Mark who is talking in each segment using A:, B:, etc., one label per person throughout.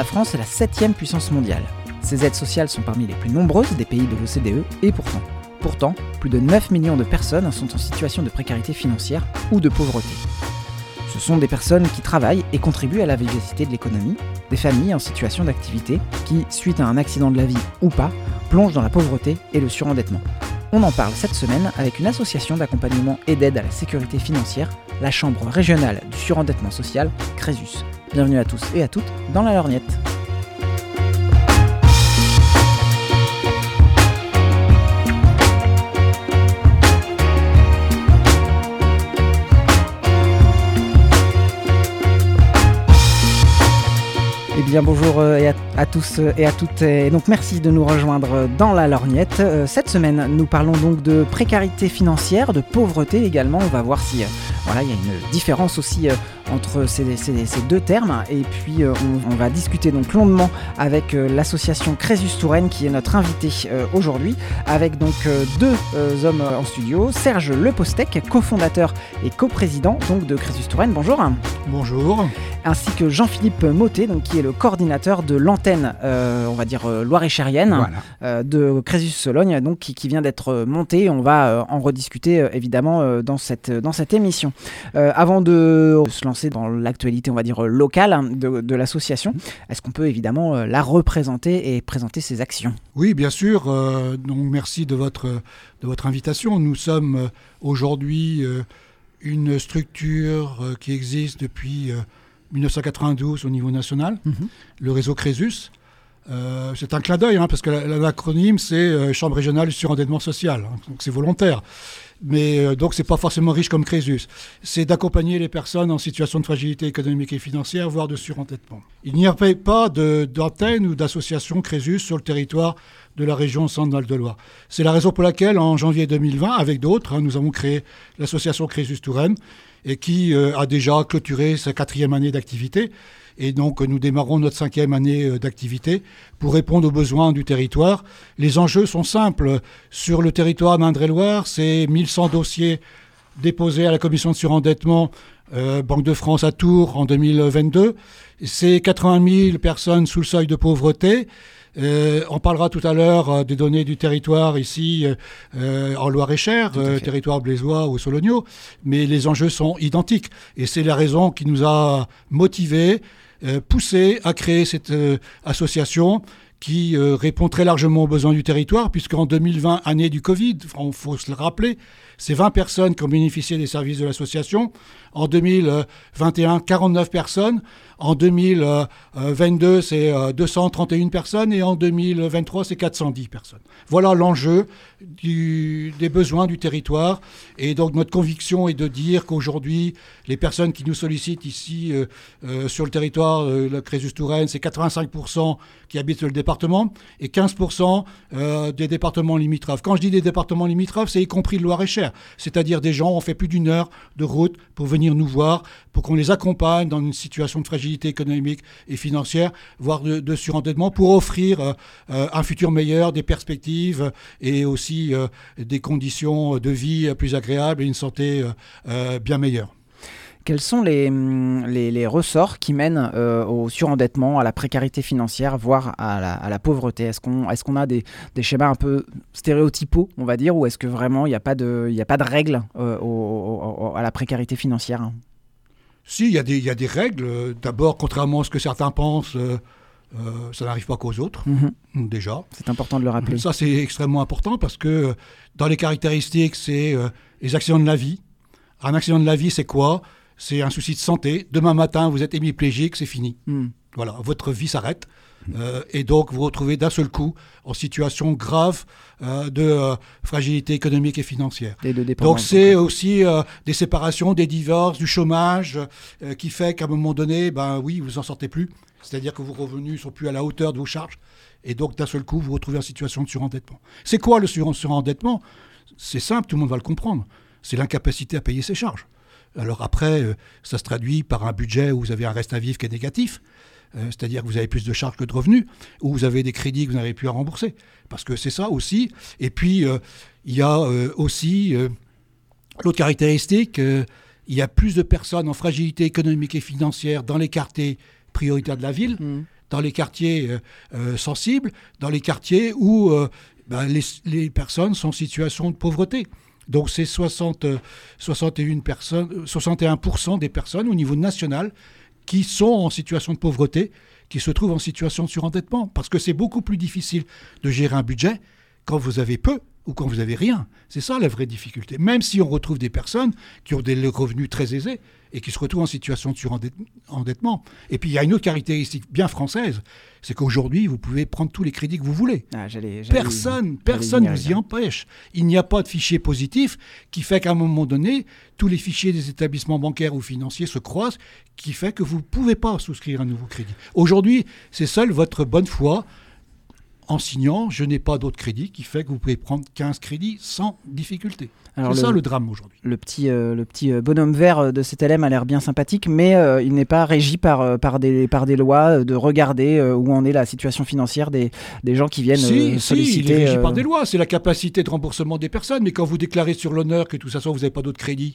A: la France est la 7e puissance mondiale. Ces aides sociales sont parmi les plus nombreuses des pays de l'OCDE et pourtant, plus de 9 millions de personnes sont en situation de précarité financière ou de pauvreté. Ce sont des personnes qui travaillent et contribuent à la vivacité de l'économie, des familles en situation d'activité qui, suite à un accident de la vie ou pas, plongent dans la pauvreté et le surendettement. On en parle cette semaine avec une association d'accompagnement et d'aide à la sécurité financière, la Chambre régionale du surendettement social, Crésus. Bienvenue à tous et à toutes dans la lorgnette. Eh bien bonjour à tous et à toutes, et donc merci de nous rejoindre dans la lorgnette. Cette semaine, nous parlons donc de précarité financière, de pauvreté également. On va voir si il y a une différence aussi entre ces deux termes. Et puis on va discuter donc longuement avec l'association Crésus Touraine qui est notre invité aujourd'hui, avec donc deux hommes en studio. Serge Lepostec, cofondateur et coprésident donc de Crésus Touraine. Bonjour.
B: Bonjour.
A: Ainsi que Jean-Philippe Mottet, donc, qui est le coordinateur de l'antenne, loire-et-chérienne, voilà, de Crésus Sologne, donc, qui vient d'être montée. On va en rediscuter évidemment dans cette émission. Avant de se lancer dans l'actualité, on va dire locale de l'association, est-ce qu'on peut évidemment la représenter et présenter ses actions ?
B: Oui, bien sûr. Donc merci de votre invitation. Nous sommes aujourd'hui une structure qui existe depuis 1992 au niveau national, le réseau Crésus. C'est un clin d'œil, parce que l'acronyme, c'est Chambre régionale du surendettement social. Donc c'est volontaire. Mais donc, c'est pas forcément riche comme Crésus. C'est d'accompagner les personnes en situation de fragilité économique et financière, voire de surendettement. Il n'y a pas d'antenne ou d'association Crésus sur le territoire de la région Centre-Val de Loire. C'est la raison pour laquelle, en janvier 2020, avec d'autres, nous avons créé l'association Crésus Touraine, et qui a déjà clôturé sa 4e année d'activité. Et donc, nous démarrons notre 5e année d'activité pour répondre aux besoins du territoire. Les enjeux sont simples. Sur le territoire d'Indre-et-Loire, c'est 1100 dossiers déposés à la commission de surendettement Banque de France à Tours en 2022. C'est 80 000 personnes sous le seuil de pauvreté. On parlera tout à l'heure des données du territoire ici en Loire-et-Cher, territoire blésois ou sologno, mais les enjeux sont identiques. Et c'est la raison qui nous a motivés, poussés à créer cette association qui répond très largement aux besoins du territoire, puisqu'en 2020, année du Covid, il faut se le rappeler, c'est 20 personnes qui ont bénéficié des services de l'association. En 2021, 49 personnes. En 2022, c'est 231 personnes. Et en 2023, c'est 410 personnes. Voilà l'enjeu des besoins du territoire. Et donc, notre conviction est de dire qu'aujourd'hui, les personnes qui nous sollicitent ici sur le territoire de Crésus Touraine, c'est 85% qui habitent sur le département et 15% des départements limitrophes. Quand je dis des départements limitrophes, c'est y compris le Loire-et-Cher. C'est-à-dire des gens, on fait plus d'une heure de route pour venir nous voir, pour qu'on les accompagne dans une situation de fragilité économique et financière, voire de surendettement, pour offrir un futur meilleur, des perspectives et aussi des conditions de vie plus agréables et une santé bien meilleure.
A: Quels sont les ressorts qui mènent au surendettement, à la précarité financière, voire à la pauvreté ? Est-ce qu'on a des schémas un peu stéréotypaux, on va dire, ou est-ce que vraiment il n'y a pas de règles à la précarité financière ?
B: Si, il y a des règles. D'abord, contrairement à ce que certains pensent, ça n'arrive pas qu'aux autres, déjà.
A: C'est important de le rappeler.
B: Ça, c'est extrêmement important parce que dans les caractéristiques, c'est les accidents de la vie. Un accident de la vie, c'est quoi ? C'est un souci de santé. Demain matin, vous êtes hémiplégique, c'est fini. Voilà, votre vie s'arrête. Et donc, vous vous retrouvez d'un seul coup en situation grave de fragilité économique et financière. Donc, c'est aussi des séparations, des divorces, du chômage, qui fait qu'à un moment donné, vous en sortez plus. C'est-à-dire que vos revenus ne sont plus à la hauteur de vos charges. Et donc, d'un seul coup, vous vous retrouvez en situation de surendettement. C'est quoi le surendettement ? C'est simple, tout le monde va le comprendre. C'est l'incapacité à payer ses charges. Alors après, ça se traduit par un budget où vous avez un reste à vivre qui est négatif, c'est-à-dire que vous avez plus de charges que de revenus, ou vous avez des crédits que vous n'arrivez plus à rembourser. Parce que c'est ça aussi. Et puis, il y a aussi l'autre caractéristique, il y a plus de personnes en fragilité économique et financière dans les quartiers prioritaires de la ville, dans les quartiers sensibles, dans les quartiers où les personnes sont en situation de pauvreté. Donc c'est 61% des personnes au niveau national qui sont en situation de pauvreté, qui se trouvent en situation de surendettement. Parce que c'est beaucoup plus difficile de gérer un budget quand vous avez peu ou quand vous avez rien. C'est ça la vraie difficulté. Même si on retrouve des personnes qui ont des revenus très aisés et qui se retrouvent en situation de surendettement. Et puis il y a une autre caractéristique bien française, c'est qu'aujourd'hui, vous pouvez prendre tous les crédits que vous voulez. Personne ne vous y empêche. Il n'y a pas de fichier positif qui fait qu'à un moment donné, tous les fichiers des établissements bancaires ou financiers se croisent, qui fait que vous ne pouvez pas souscrire un nouveau crédit. Aujourd'hui, c'est seule votre bonne foi en signant « je n'ai pas d'autre crédit » qui fait que vous pouvez prendre 15 crédits sans difficulté. Alors c'est ça le drame aujourd'hui.
A: Le petit bonhomme vert de CTLM a l'air bien sympathique, mais il n'est pas régi par des lois de regarder où en est la situation financière des gens qui viennent solliciter.
B: Si, il est régi par des lois. C'est la capacité de remboursement des personnes. Mais quand vous déclarez sur l'honneur que de toute façon vous n'avez pas d'autre crédit,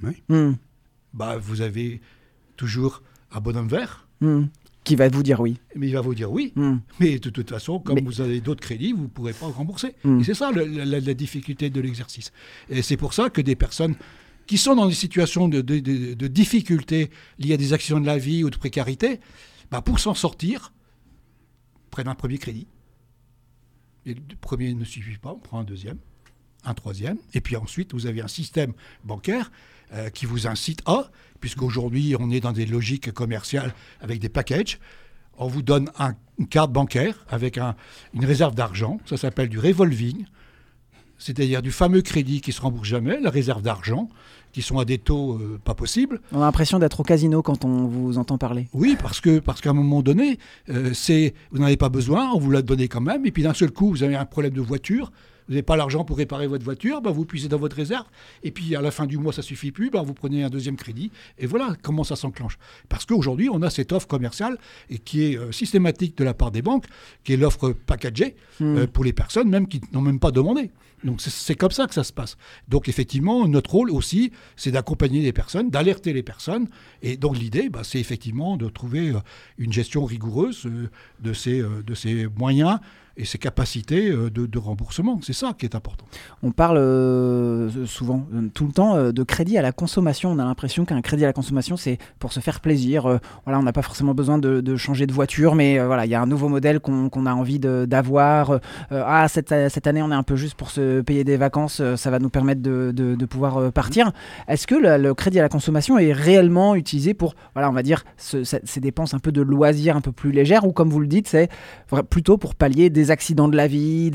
B: vous avez toujours un bonhomme vert.
A: Qui va vous dire oui.
B: Mais il va vous dire oui. Mais de toute façon, comme vous avez d'autres crédits, vous ne pourrez pas rembourser. Et c'est ça la difficulté de l'exercice. Et c'est pour ça que des personnes qui sont dans des situations de difficulté liées à des accidents de la vie ou de précarité, pour s'en sortir, prennent un premier crédit. Et le premier ne suffit pas, on prend un deuxième, un troisième. Et puis ensuite, vous avez un système bancaire qui vous incite à, puisqu'aujourd'hui on est dans des logiques commerciales avec des packages, on vous donne une carte bancaire avec une réserve d'argent, ça s'appelle du revolving, c'est-à-dire du fameux crédit qui ne se rembourse jamais, la réserve d'argent, qui sont à des taux pas possibles.
A: On a l'impression d'être au casino quand on vous entend parler.
B: Oui, parce qu'à un moment donné, vous n'en avez pas besoin, on vous l'a donné quand même, et puis d'un seul coup, vous avez un problème de voiture, vous n'avez pas l'argent pour réparer votre voiture, vous puisez dans votre réserve, et puis à la fin du mois, ça ne suffit plus, vous prenez un deuxième crédit, et voilà comment ça s'enclenche. Parce qu'aujourd'hui, on a cette offre commerciale et qui est systématique de la part des banques, qui est l'offre packagée pour les personnes même qui n'ont même pas demandé. Donc c'est comme ça que ça se passe. Donc effectivement, notre rôle aussi, c'est d'accompagner les personnes, d'alerter les personnes. Et donc l'idée, c'est effectivement de trouver une gestion rigoureuse de ces moyens et ses capacités de remboursement. C'est ça qui est important.
A: On parle souvent, tout le temps, de crédit à la consommation. On a l'impression qu'un crédit à la consommation, c'est pour se faire plaisir. On n'a pas forcément besoin de changer de voiture, mais il y a un nouveau modèle qu'on a envie d'avoir. Cette année, on est un peu juste pour se payer des vacances. Ça va nous permettre de pouvoir partir. Est-ce que le crédit à la consommation est réellement utilisé pour, on va dire, ces dépenses un peu de loisirs un peu plus légères, ou comme vous le dites, c'est plutôt pour pallier des accidents de la vie,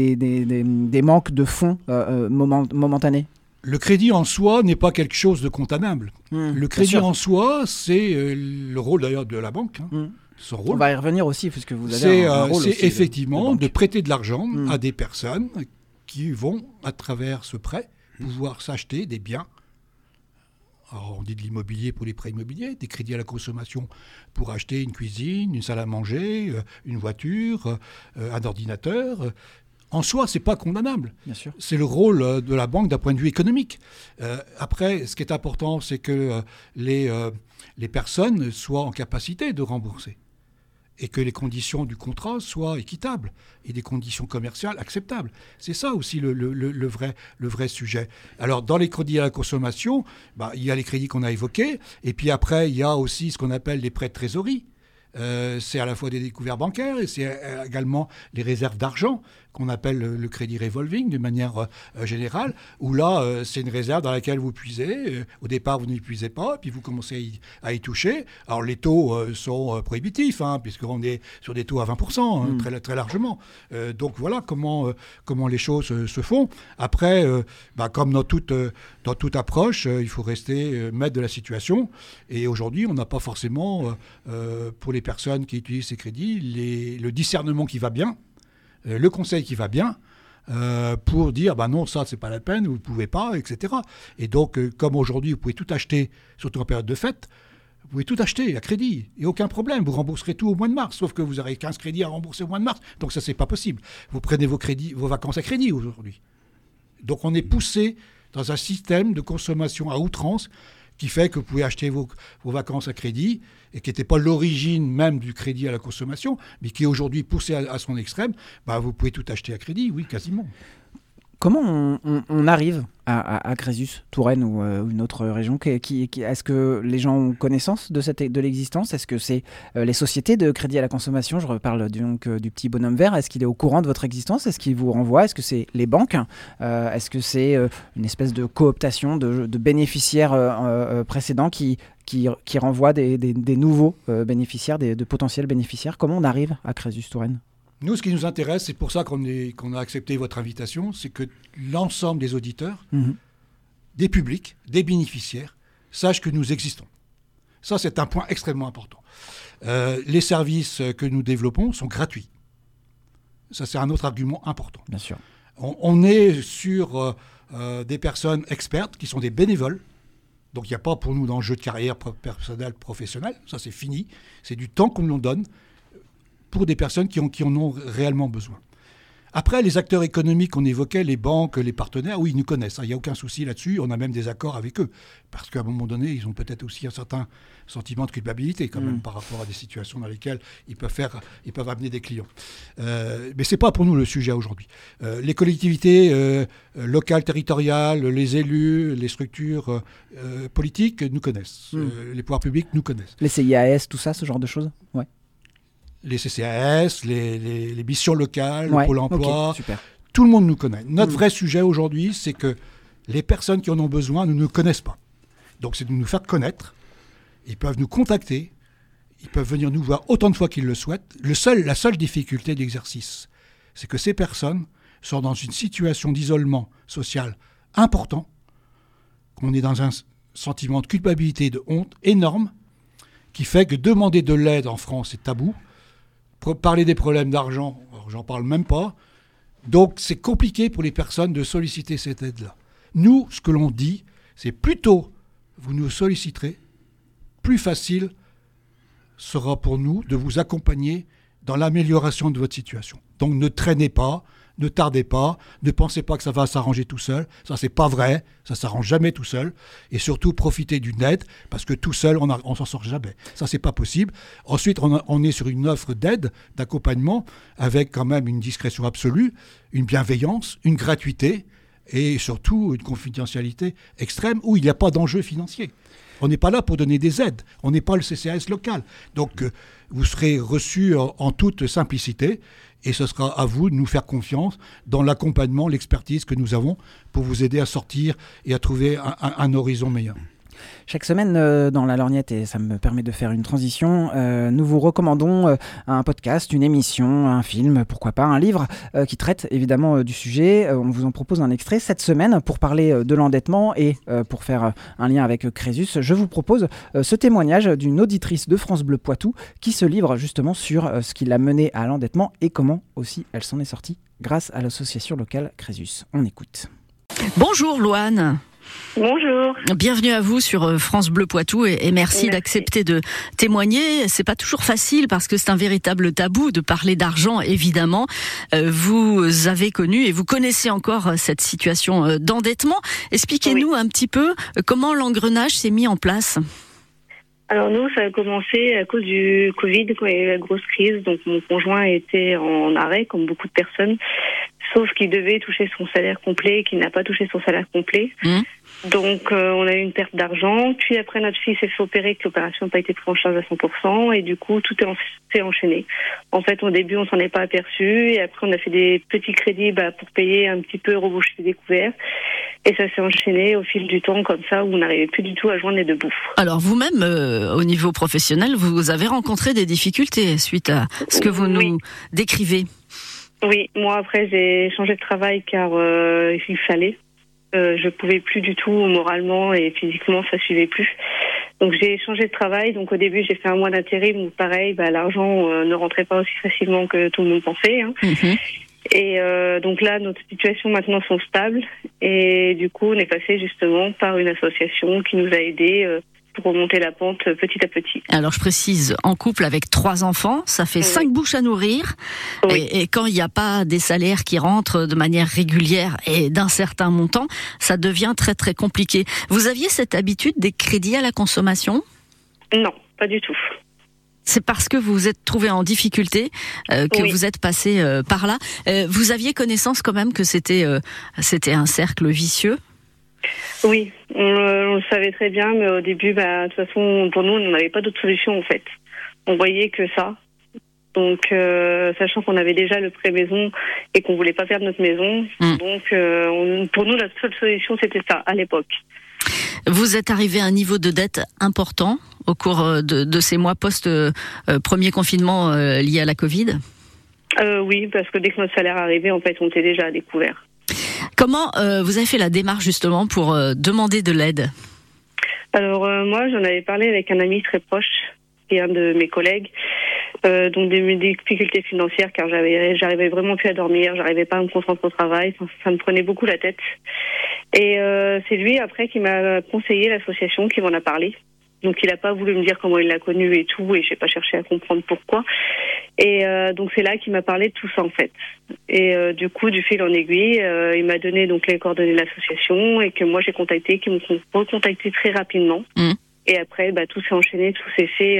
A: des manques de fonds momentanés?
B: Le crédit en soi n'est pas quelque chose de condamnable. Le crédit en soi, c'est le rôle d'ailleurs de la banque. Son rôle.
A: On va y revenir aussi, puisque vous avez un rôle aussi.
B: C'est effectivement de prêter de l'argent à des personnes qui vont, à travers ce prêt, pouvoir s'acheter des biens. Alors, on dit de l'immobilier pour les prêts immobiliers, des crédits à la consommation pour acheter une cuisine, une salle à manger, une voiture, un ordinateur. En soi, ce n'est pas condamnable.
A: Bien sûr.
B: C'est le rôle de la banque d'un point de vue économique. Après, ce qui est important, c'est que les personnes soient en capacité de rembourser et que les conditions du contrat soient équitables et des conditions commerciales acceptables. C'est ça aussi le vrai sujet. Alors, dans les crédits à la consommation, il y a les crédits qu'on a évoqués, et puis après, il y a aussi ce qu'on appelle les prêts de trésorerie. C'est à la fois des découvertes bancaires et c'est également les réserves d'argent qu'on appelle le crédit revolving de manière générale, où là, c'est une réserve dans laquelle vous puisez. Au départ, vous n'y puisez pas, puis vous commencez à y toucher. Alors, les taux sont prohibitifs, puisqu'on est sur des taux à 20%, très, très largement. Donc, voilà comment les choses se font. Après, comme dans toute approche, il faut rester maître de la situation. Et aujourd'hui, on n'a pas forcément, pour les personnes qui utilisent ces crédits, le discernement qui va bien, le conseil qui va bien, pour dire non, ça c'est pas la peine, vous ne pouvez pas, etc. Et donc, comme aujourd'hui vous pouvez tout acheter, surtout en période de fête, vous pouvez tout acheter à crédit, il n'y a aucun problème, vous rembourserez tout au mois de mars, sauf que vous aurez 15 crédits à rembourser au mois de mars, donc ça c'est pas possible. Vous prenez vos vacances à crédit aujourd'hui. Donc on est poussé dans un système de consommation à outrance qui fait que vous pouvez acheter vos vacances à crédit, et qui n'était pas l'origine même du crédit à la consommation, mais qui est aujourd'hui poussé à son extrême, vous pouvez tout acheter à crédit, oui, quasiment.
A: Comment on arrive à Crésus, Touraine ou une autre région est-ce que les gens ont connaissance de l'existence? Est-ce que c'est les sociétés de crédit à la consommation? Je reparle donc du petit bonhomme vert. Est-ce qu'il est au courant de votre existence? Est-ce qu'il vous renvoie? Est-ce que c'est les banques? Est-ce que c'est une espèce de cooptation de bénéficiaires précédents qui renvoient des nouveaux bénéficiaires, de potentiels bénéficiaires? Comment on arrive à Crésus, Touraine?
B: Nous, ce qui nous intéresse, c'est pour ça qu'on a accepté votre invitation, c'est que l'ensemble des auditeurs, des publics, des bénéficiaires, sachent que nous existons. Ça, c'est un point extrêmement important. Les services que nous développons sont gratuits. Ça, c'est un autre argument important.
A: Bien sûr.
B: On est sur des personnes expertes qui sont des bénévoles. Donc, il n'y a pas pour nous d'enjeu de carrière personnelle, professionnelle. Ça, c'est fini. C'est du temps qu'on nous donne pour des personnes qui en ont réellement besoin. Après, les acteurs économiques qu'on évoquait, les banques, les partenaires, oui, ils nous connaissent. Il n'y a aucun souci là-dessus. On a même des accords avec eux. Parce qu'à un moment donné, ils ont peut-être aussi un certain sentiment de culpabilité quand même par rapport à des situations dans lesquelles ils peuvent amener des clients. Mais ce n'est pas pour nous le sujet aujourd'hui. Les collectivités locales, territoriales, les élus, les structures politiques nous connaissent. Les pouvoirs publics nous connaissent.
A: Les CIAS, tout ça, ce genre de choses? Ouais.
B: Les CCAS, les missions locales, le Pôle emploi,
A: okay, super.
B: Tout le monde nous connaît. Notre vrai sujet aujourd'hui, c'est que les personnes qui en ont besoin ne nous connaissent pas. Donc c'est de nous faire connaître. Ils peuvent nous contacter. Ils peuvent venir nous voir autant de fois qu'ils le souhaitent. La seule difficulté d'exercice, c'est que ces personnes sont dans une situation d'isolement social important, qu'on est dans un sentiment de culpabilité, de honte énorme, qui fait que demander de l'aide en France est tabou. Parler des problèmes d'argent, j'en parle même pas. Donc, c'est compliqué pour les personnes de solliciter cette aide-là. Nous, ce que l'on dit, c'est plutôt vous nous solliciterez, plus facile sera pour nous de vous accompagner dans l'amélioration de votre situation. Donc, ne traînez pas, ne tardez pas, ne pensez pas que ça va s'arranger tout seul. Ça, c'est pas vrai. Ça s'arrange jamais tout seul. Et surtout, profitez d'une aide, parce que tout seul, on s'en sort jamais. Ça, c'est pas possible. Ensuite, on est sur une offre d'aide, d'accompagnement, avec quand même une discrétion absolue, une bienveillance, une gratuité, et surtout une confidentialité extrême où il n'y a pas d'enjeu financier. On n'est pas là pour donner des aides. On n'est pas le CCAS local. Donc, vous serez reçus en toute simplicité. Et ce sera à vous de nous faire confiance dans l'accompagnement, l'expertise que nous avons pour vous aider à sortir et à trouver un horizon meilleur.
A: Chaque semaine dans La Lorgnette, et ça me permet de faire une transition, nous vous recommandons un podcast, une émission, un film, pourquoi pas un livre qui traite évidemment du sujet. On vous en propose un extrait cette semaine pour parler de l'endettement et pour faire un lien avec Crésus. Je vous propose ce témoignage d'une auditrice de France Bleu Poitou qui se livre justement sur ce qui l'a menée à l'endettement et comment aussi elle s'en est sortie grâce à l'association locale Crésus. On écoute.
C: Bonjour Louane.
D: Bonjour.
C: Bienvenue à vous sur France Bleu Poitou et merci d'accepter de témoigner. C'est pas toujours facile parce que c'est un véritable tabou de parler d'argent, évidemment. Vous avez connu et vous connaissez encore cette situation d'endettement. Expliquez-nous un petit peu comment l'engrenage s'est mis en place.
D: Alors nous, ça a commencé à cause du Covid, quand il y a eu la grosse crise. Donc mon conjoint était en arrêt, comme beaucoup de personnes, sauf qu'il devait toucher son salaire complet et qu'il n'a pas touché son salaire complet. Donc on a eu une perte d'argent. Puis après, notre fille s'est fait opérer, que l'opération n'a pas été prise en charge à 100%. Et du coup, tout s'est enchaîné. En fait, au début, on s'en est pas aperçu. Et après, on a fait des petits crédits pour payer un petit peu, reboucher les découvertes. Et ça s'est enchaîné au fil du temps, comme ça, où on n'arrivait plus du tout à joindre les deux bouts.
C: Alors vous-même, au niveau professionnel, vous avez rencontré des difficultés suite à ce que vous nous décrivez.
D: Oui, moi après j'ai changé de travail car il fallait. Je pouvais plus du tout moralement et physiquement, ça suivait plus. Donc j'ai changé de travail. Donc au début j'ai fait un mois d'intérim où pareil, l'argent ne rentrait pas aussi facilement que tout le monde pensait. Et donc là, notre situation maintenant sont stables. Et du coup, on est passé justement par une association qui nous a aidés pour remonter la pente petit à petit.
C: Alors je précise, en couple avec 3 enfants, ça fait 5 bouches à nourrir.
D: Oui.
C: Et quand il n'y a pas des salaires qui rentrent de manière régulière et d'un certain montant, ça devient très très compliqué. Vous aviez cette habitude des crédits à la consommation ?
D: Non, pas du tout.
C: C'est parce que vous vous êtes trouvé en difficulté que vous êtes passé par là. Vous aviez connaissance quand même que c'était un cercle vicieux ?
D: Oui, on le savait très bien, mais au début, de toute façon, pour nous, on n'avait pas d'autre solution en fait. On voyait que ça. Donc, sachant qu'on avait déjà le prêt maison et qu'on voulait pas perdre notre maison, donc pour nous, la seule solution, c'était ça à l'époque.
C: Vous êtes arrivé à un niveau de dette important au cours de ces mois post-premier confinement lié à la Covid ?
D: Oui, parce que dès que notre salaire arrivait, en fait, on était déjà à découvert.
C: Comment vous avez fait la démarche justement pour demander de l'aide ?
D: Alors moi, j'en avais parlé avec un ami très proche et un de mes collègues, donc des difficultés financières car j'arrivais vraiment plus à dormir, j'arrivais pas à me concentrer au travail, ça me prenait beaucoup la tête. Et c'est lui après qui m'a conseillé l'association, qui m'en a parlé. Donc il n'a pas voulu me dire comment il l'a connu et tout, et j'ai pas cherché à comprendre pourquoi. Et donc c'est là qu'il m'a parlé de tout ça en fait. Et du coup, du fil en aiguille, il m'a donné donc les coordonnées de l'association et que moi j'ai contacté, qui m'ont recontacté très rapidement. Et après, tout s'est enchaîné, tout s'est fait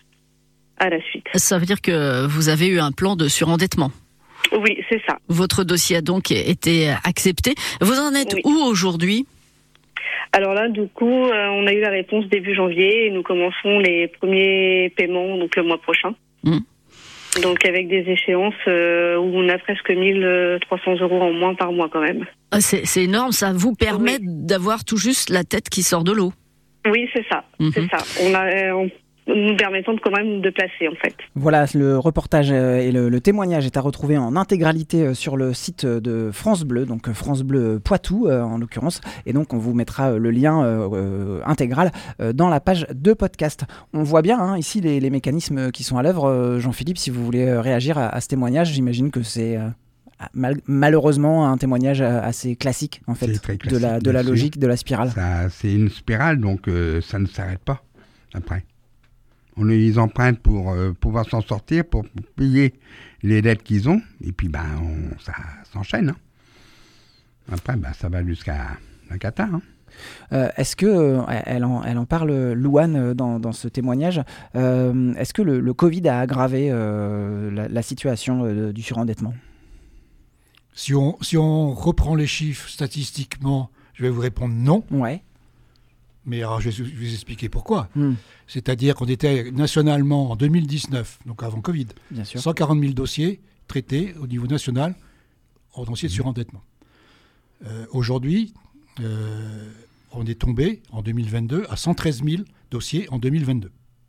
D: à la suite. Ça
C: veut dire que vous avez eu un plan de surendettement ?
D: Oui, c'est ça.
C: Votre dossier a donc été accepté. Vous en êtes où aujourd'hui ?
D: Alors là, du coup, on a eu la réponse début janvier et nous commençons les premiers paiements donc le mois prochain. Donc avec des échéances où on a presque 1 300 € en moins par mois quand même.
C: C'est énorme, ça vous permet d'avoir tout juste la tête qui sort de l'eau.
D: Oui, c'est ça. C'est ça. Nous permettant quand même de placer en fait.
A: Voilà, le reportage et le témoignage est à retrouver en intégralité sur le site de France Bleu, donc France Bleu Poitou en l'occurrence, et donc on vous mettra le lien intégral dans la page de podcast. On voit bien ici les mécanismes qui sont à l'œuvre. Jean-Philippe, si vous voulez réagir à ce témoignage, j'imagine que c'est malheureusement un témoignage assez classique en fait, classique, de la logique de la spirale.
E: C'est une spirale, donc ça ne s'arrête pas après. On les emprunte pour pouvoir s'en sortir, pour payer les dettes qu'ils ont. Et puis, ça s'enchaîne. Après, ça va jusqu'à la cata.
A: Est-ce que elle en parle, Louane, dans ce témoignage. Est-ce que le Covid a aggravé la situation du surendettement ?
B: Si on reprend les chiffres statistiquement, je vais vous répondre non.
A: Ouais.
B: Mais alors, je vais vous expliquer pourquoi. C'est-à-dire qu'on était nationalement en 2019, donc avant Covid, 140 000 dossiers traités au niveau national en dossier de surendettement. Aujourd'hui, on est tombé en 2022 à 113 000 dossiers en 2022.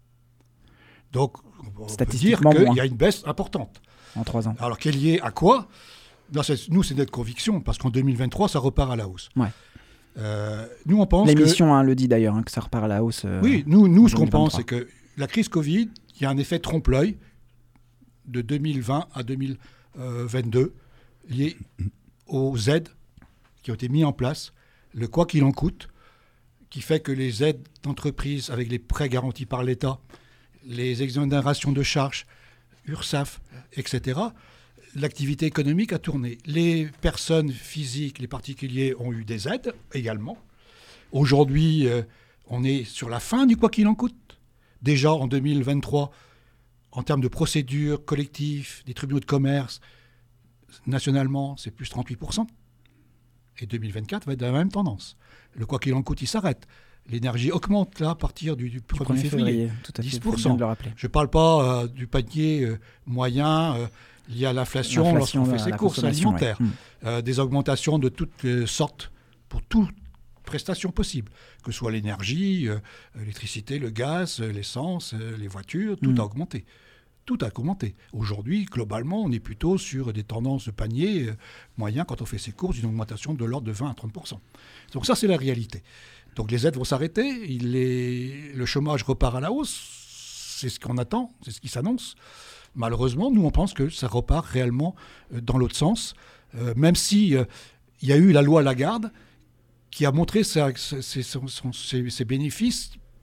B: Donc, on peut dire qu'il y a une baisse importante.
A: En 3 ans.
B: Alors, qu'elle est liée à quoi ? Nous, c'est notre conviction, parce qu'en 2023, ça repart à la hausse.
A: Ouais.
B: Nous, on pense
A: l'émission le dit d'ailleurs, que ça repart à la hausse.
B: Oui, nous ce qu'on pense, c'est que la crise Covid, il y a un effet trompe-l'œil de 2020 à 2022 lié aux aides qui ont été mises en place, le quoi qu'il en coûte, qui fait que les aides d'entreprise avec les prêts garantis par l'État, les exonérations de charges, URSSAF, etc., l'activité économique a tourné. Les personnes physiques, les particuliers ont eu des aides également. Aujourd'hui, on est sur la fin du quoi qu'il en coûte. Déjà en 2023, en termes de procédures collectives des tribunaux de commerce, nationalement, c'est plus 38%. Et 2024 va être dans la même tendance. Le quoi qu'il en coûte, il s'arrête. L'énergie augmente là à partir du 1er février.
A: Tout à fait,
B: 10%. Je ne parle pas du panier moyen lié à l'inflation lorsqu'on fait ses courses alimentaires. Ouais. Des augmentations de toutes sortes pour toute prestation possible, que ce soit l'énergie, l'électricité, le gaz, l'essence, les voitures, tout a augmenté. Tout a augmenté. Aujourd'hui, globalement, on est plutôt sur des tendances de panier moyen quand on fait ses courses, d'une augmentation de l'ordre de 20 à 30%. Donc ça, c'est la réalité. Donc les aides vont s'arrêter, le chômage repart à la hausse, c'est ce qu'on attend, c'est ce qui s'annonce. Malheureusement, nous, on pense que ça repart réellement dans l'autre sens, même si il y a eu la loi Lagarde qui a montré ses bénéfices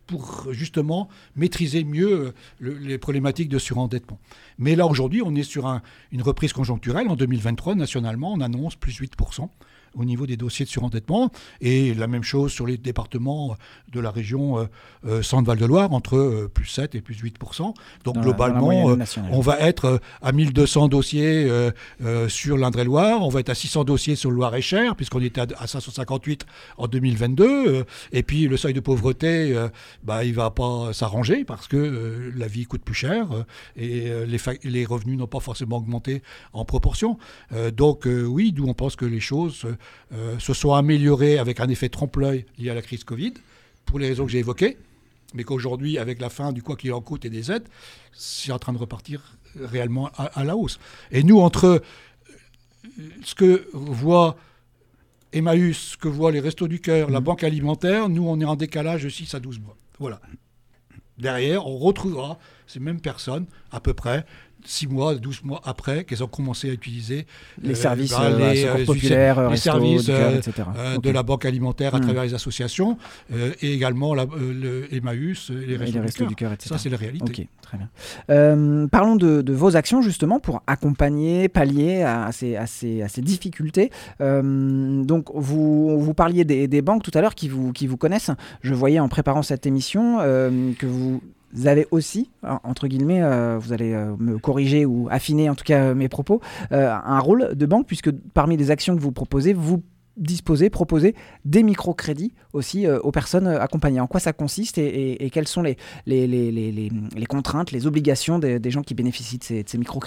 B: pour justement maîtriser mieux les problématiques de surendettement. Mais là, aujourd'hui, on est sur une reprise conjoncturelle. En 2023, nationalement, on annonce plus 8% au niveau des dossiers de surendettement. Et la même chose sur les départements de la région Centre-Val de Loire, entre plus 7 et plus 8%. Donc globalement, on va être à 1200 dossiers sur l'Indre-et-Loire, on va être à 600 dossiers sur le Loir-et-Cher, puisqu'on était à 558 en 2022. Et puis le seuil de pauvreté, il ne va pas s'arranger parce que la vie coûte plus cher et les revenus n'ont pas forcément augmenté en proportion. Donc oui, d'où on pense que les choses se sont améliorées avec un effet trompe-l'œil lié à la crise Covid, pour les raisons que j'ai évoquées, mais qu'aujourd'hui, avec la fin du quoi qu'il en coûte et des aides, c'est en train de repartir réellement à la hausse. Et nous, entre ce que voit Emmaüs, ce que voient les Restos du Cœur, la Banque Alimentaire, nous, on est en décalage de 6 à 12 mois. Voilà. Derrière, on retrouvera ces mêmes personnes, à peu près, 6 mois, 12 mois après qu'elles ont commencé à utiliser
A: les services secours populaires,
B: les services
A: etc.
B: de la Banque Alimentaire à travers les associations et également le Emmaüs et les Restos du Cœur, etc. Ça, c'est la réalité.
A: Ok, très bien. Parlons de vos actions justement pour accompagner, pallier à ces difficultés. Donc, vous parliez des banques tout à l'heure qui vous connaissent. Je voyais en préparant cette émission que vous avez aussi, entre guillemets, vous allez me corriger ou affiner en tout cas mes propos, un rôle de banque, puisque parmi les actions que vous proposez, vous proposez des microcrédits aussi aux personnes accompagnées. En quoi ça consiste et quelles sont les contraintes, les obligations des gens qui bénéficient de ces microcrédits ?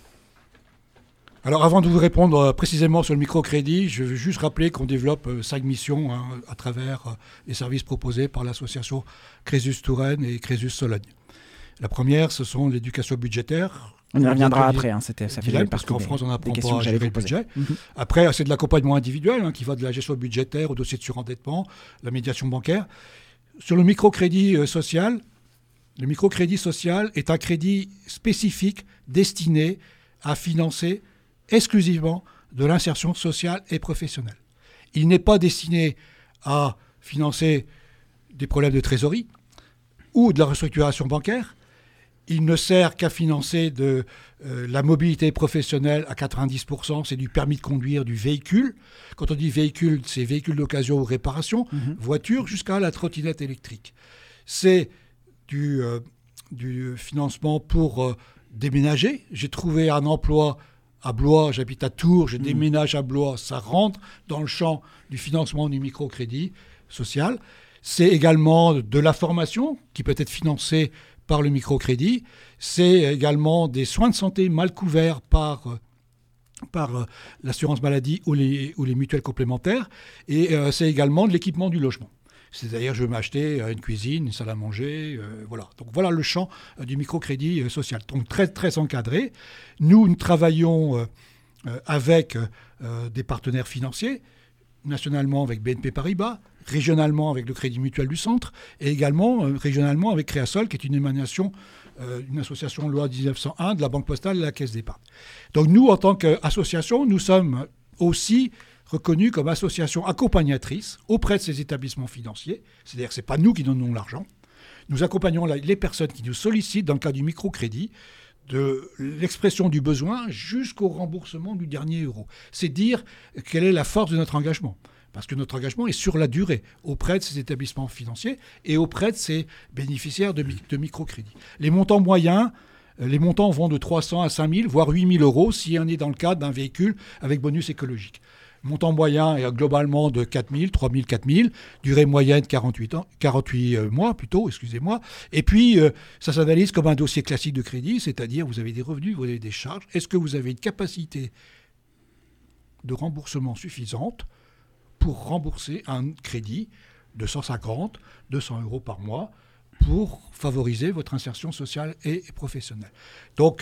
B: Alors avant de vous répondre précisément sur le microcrédit, je veux juste rappeler qu'on développe 5 missions à travers les services proposés par l'association Crésus Touraine et Crésus Sologne. La première, ce sont l'éducation budgétaire.
A: On y reviendra après, ça
B: fait parce qu'en France, on n'apprend pas à gérer le budget. Après, c'est de l'accompagnement individuel qui va de la gestion budgétaire au dossier de surendettement, la médiation bancaire. Sur le microcrédit social, le microcrédit social est un crédit spécifique destiné à financer exclusivement de l'insertion sociale et professionnelle. Il n'est pas destiné à financer des problèmes de trésorerie ou de la restructuration bancaire. Il ne sert qu'à financer de la mobilité professionnelle à 90%, c'est du permis de conduire du véhicule. Quand on dit véhicule, c'est véhicule d'occasion ou réparation, voiture jusqu'à la trottinette électrique. C'est du financement pour déménager. J'ai trouvé un emploi à Blois, j'habite à Tours, je déménage à Blois, ça rentre dans le champ du financement du microcrédit social. C'est également de la formation qui peut être financée par le microcrédit. C'est également des soins de santé mal couverts par l'assurance maladie ou les mutuelles complémentaires. Et c'est également de l'équipement du logement. C'est-à-dire, je veux m'acheter une cuisine, une salle à manger, voilà. Donc voilà le champ du microcrédit social. Donc très, très encadré. Nous travaillons avec des partenaires financiers, nationalement avec BNP Paribas, régionalement avec le Crédit Mutuel du Centre, et également régionalement avec Créasol, qui est une émanation d'une association loi 1901 de la Banque Postale et de la Caisse d'Épargne. Donc nous, en tant qu'association, nous sommes aussi reconnue comme association accompagnatrice auprès de ces établissements financiers. C'est-à-dire que ce n'est pas nous qui donnons l'argent. Nous accompagnons les personnes qui nous sollicitent dans le cas du microcrédit, de l'expression du besoin jusqu'au remboursement du dernier euro. C'est dire quelle est la force de notre engagement. Parce que notre engagement est sur la durée auprès de ces établissements financiers et auprès de ces bénéficiaires de microcrédit. Les montants moyens, les montants vont de 300 à 5 000, voire 8 000 euros si on est dans le cadre d'un véhicule avec bonus écologique. Montant moyen est globalement de 4 000, 3 000, 4 000. Durée moyenne 48 mois plutôt, excusez-moi. Et puis, ça s'analyse comme un dossier classique de crédit, c'est-à-dire vous avez des revenus, vous avez des charges. Est-ce que vous avez une capacité de remboursement suffisante pour rembourser un crédit de 150, 200 euros par mois pour favoriser votre insertion sociale et professionnelle. Donc,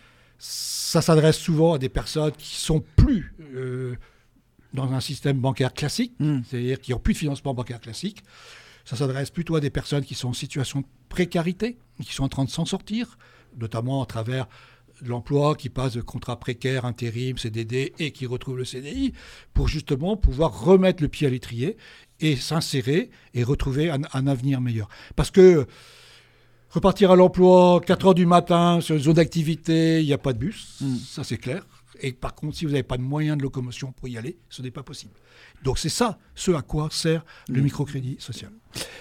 B: ça s'adresse souvent à des personnes qui sont plus dans un système bancaire classique, c'est-à-dire qui n'ont plus de financement bancaire classique. Ça s'adresse plutôt à des personnes qui sont en situation de précarité, qui sont en train de s'en sortir, notamment à travers l'emploi, qui passe de contrat précaire, intérim, CDD et qui retrouve le CDI pour justement pouvoir remettre le pied à l'étrier et s'insérer et retrouver un avenir meilleur. Parce que repartir à l'emploi, 4 heures du matin, sur une zone d'activité, il n'y a pas de bus, ça c'est clair. Et par contre, si vous n'avez pas de moyens de locomotion pour y aller, ce n'est pas possible. Donc c'est ça, ce à quoi sert le microcrédit social.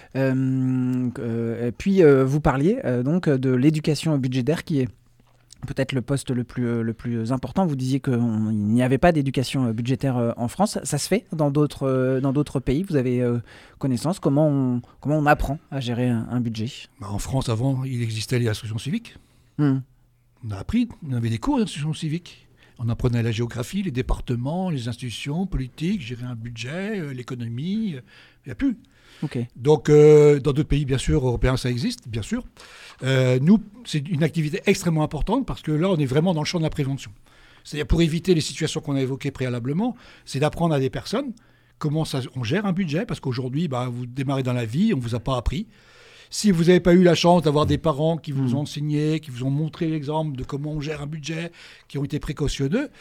A: Puis vous parliez donc de l'éducation budgétaire qui est peut-être le poste le plus important. Vous disiez qu'il n'y avait pas d'éducation budgétaire en France. Ça se fait dans d'autres pays. Vous avez connaissance. Comment on apprend à gérer un budget ?
B: En France, avant, il existait les instructions civiques. On a appris, on avait des cours d'instruction civique. On apprenait la géographie, les départements, les institutions politiques, gérer un budget, l'économie. Il n'y a plus.
A: Okay.
B: Donc, dans d'autres pays, bien sûr, européens, ça existe, bien sûr. Nous, c'est une activité extrêmement importante parce que là, on est vraiment dans le champ de la prévention. C'est-à-dire, pour éviter les situations qu'on a évoquées préalablement, c'est d'apprendre à des personnes comment on gère un budget. Parce qu'aujourd'hui, vous démarrez dans la vie, on ne vous a pas appris. Si vous n'avez pas eu la chance d'avoir des parents qui vous ont enseigné, qui vous ont montré l'exemple de comment on gère un budget, qui ont été précautionneux,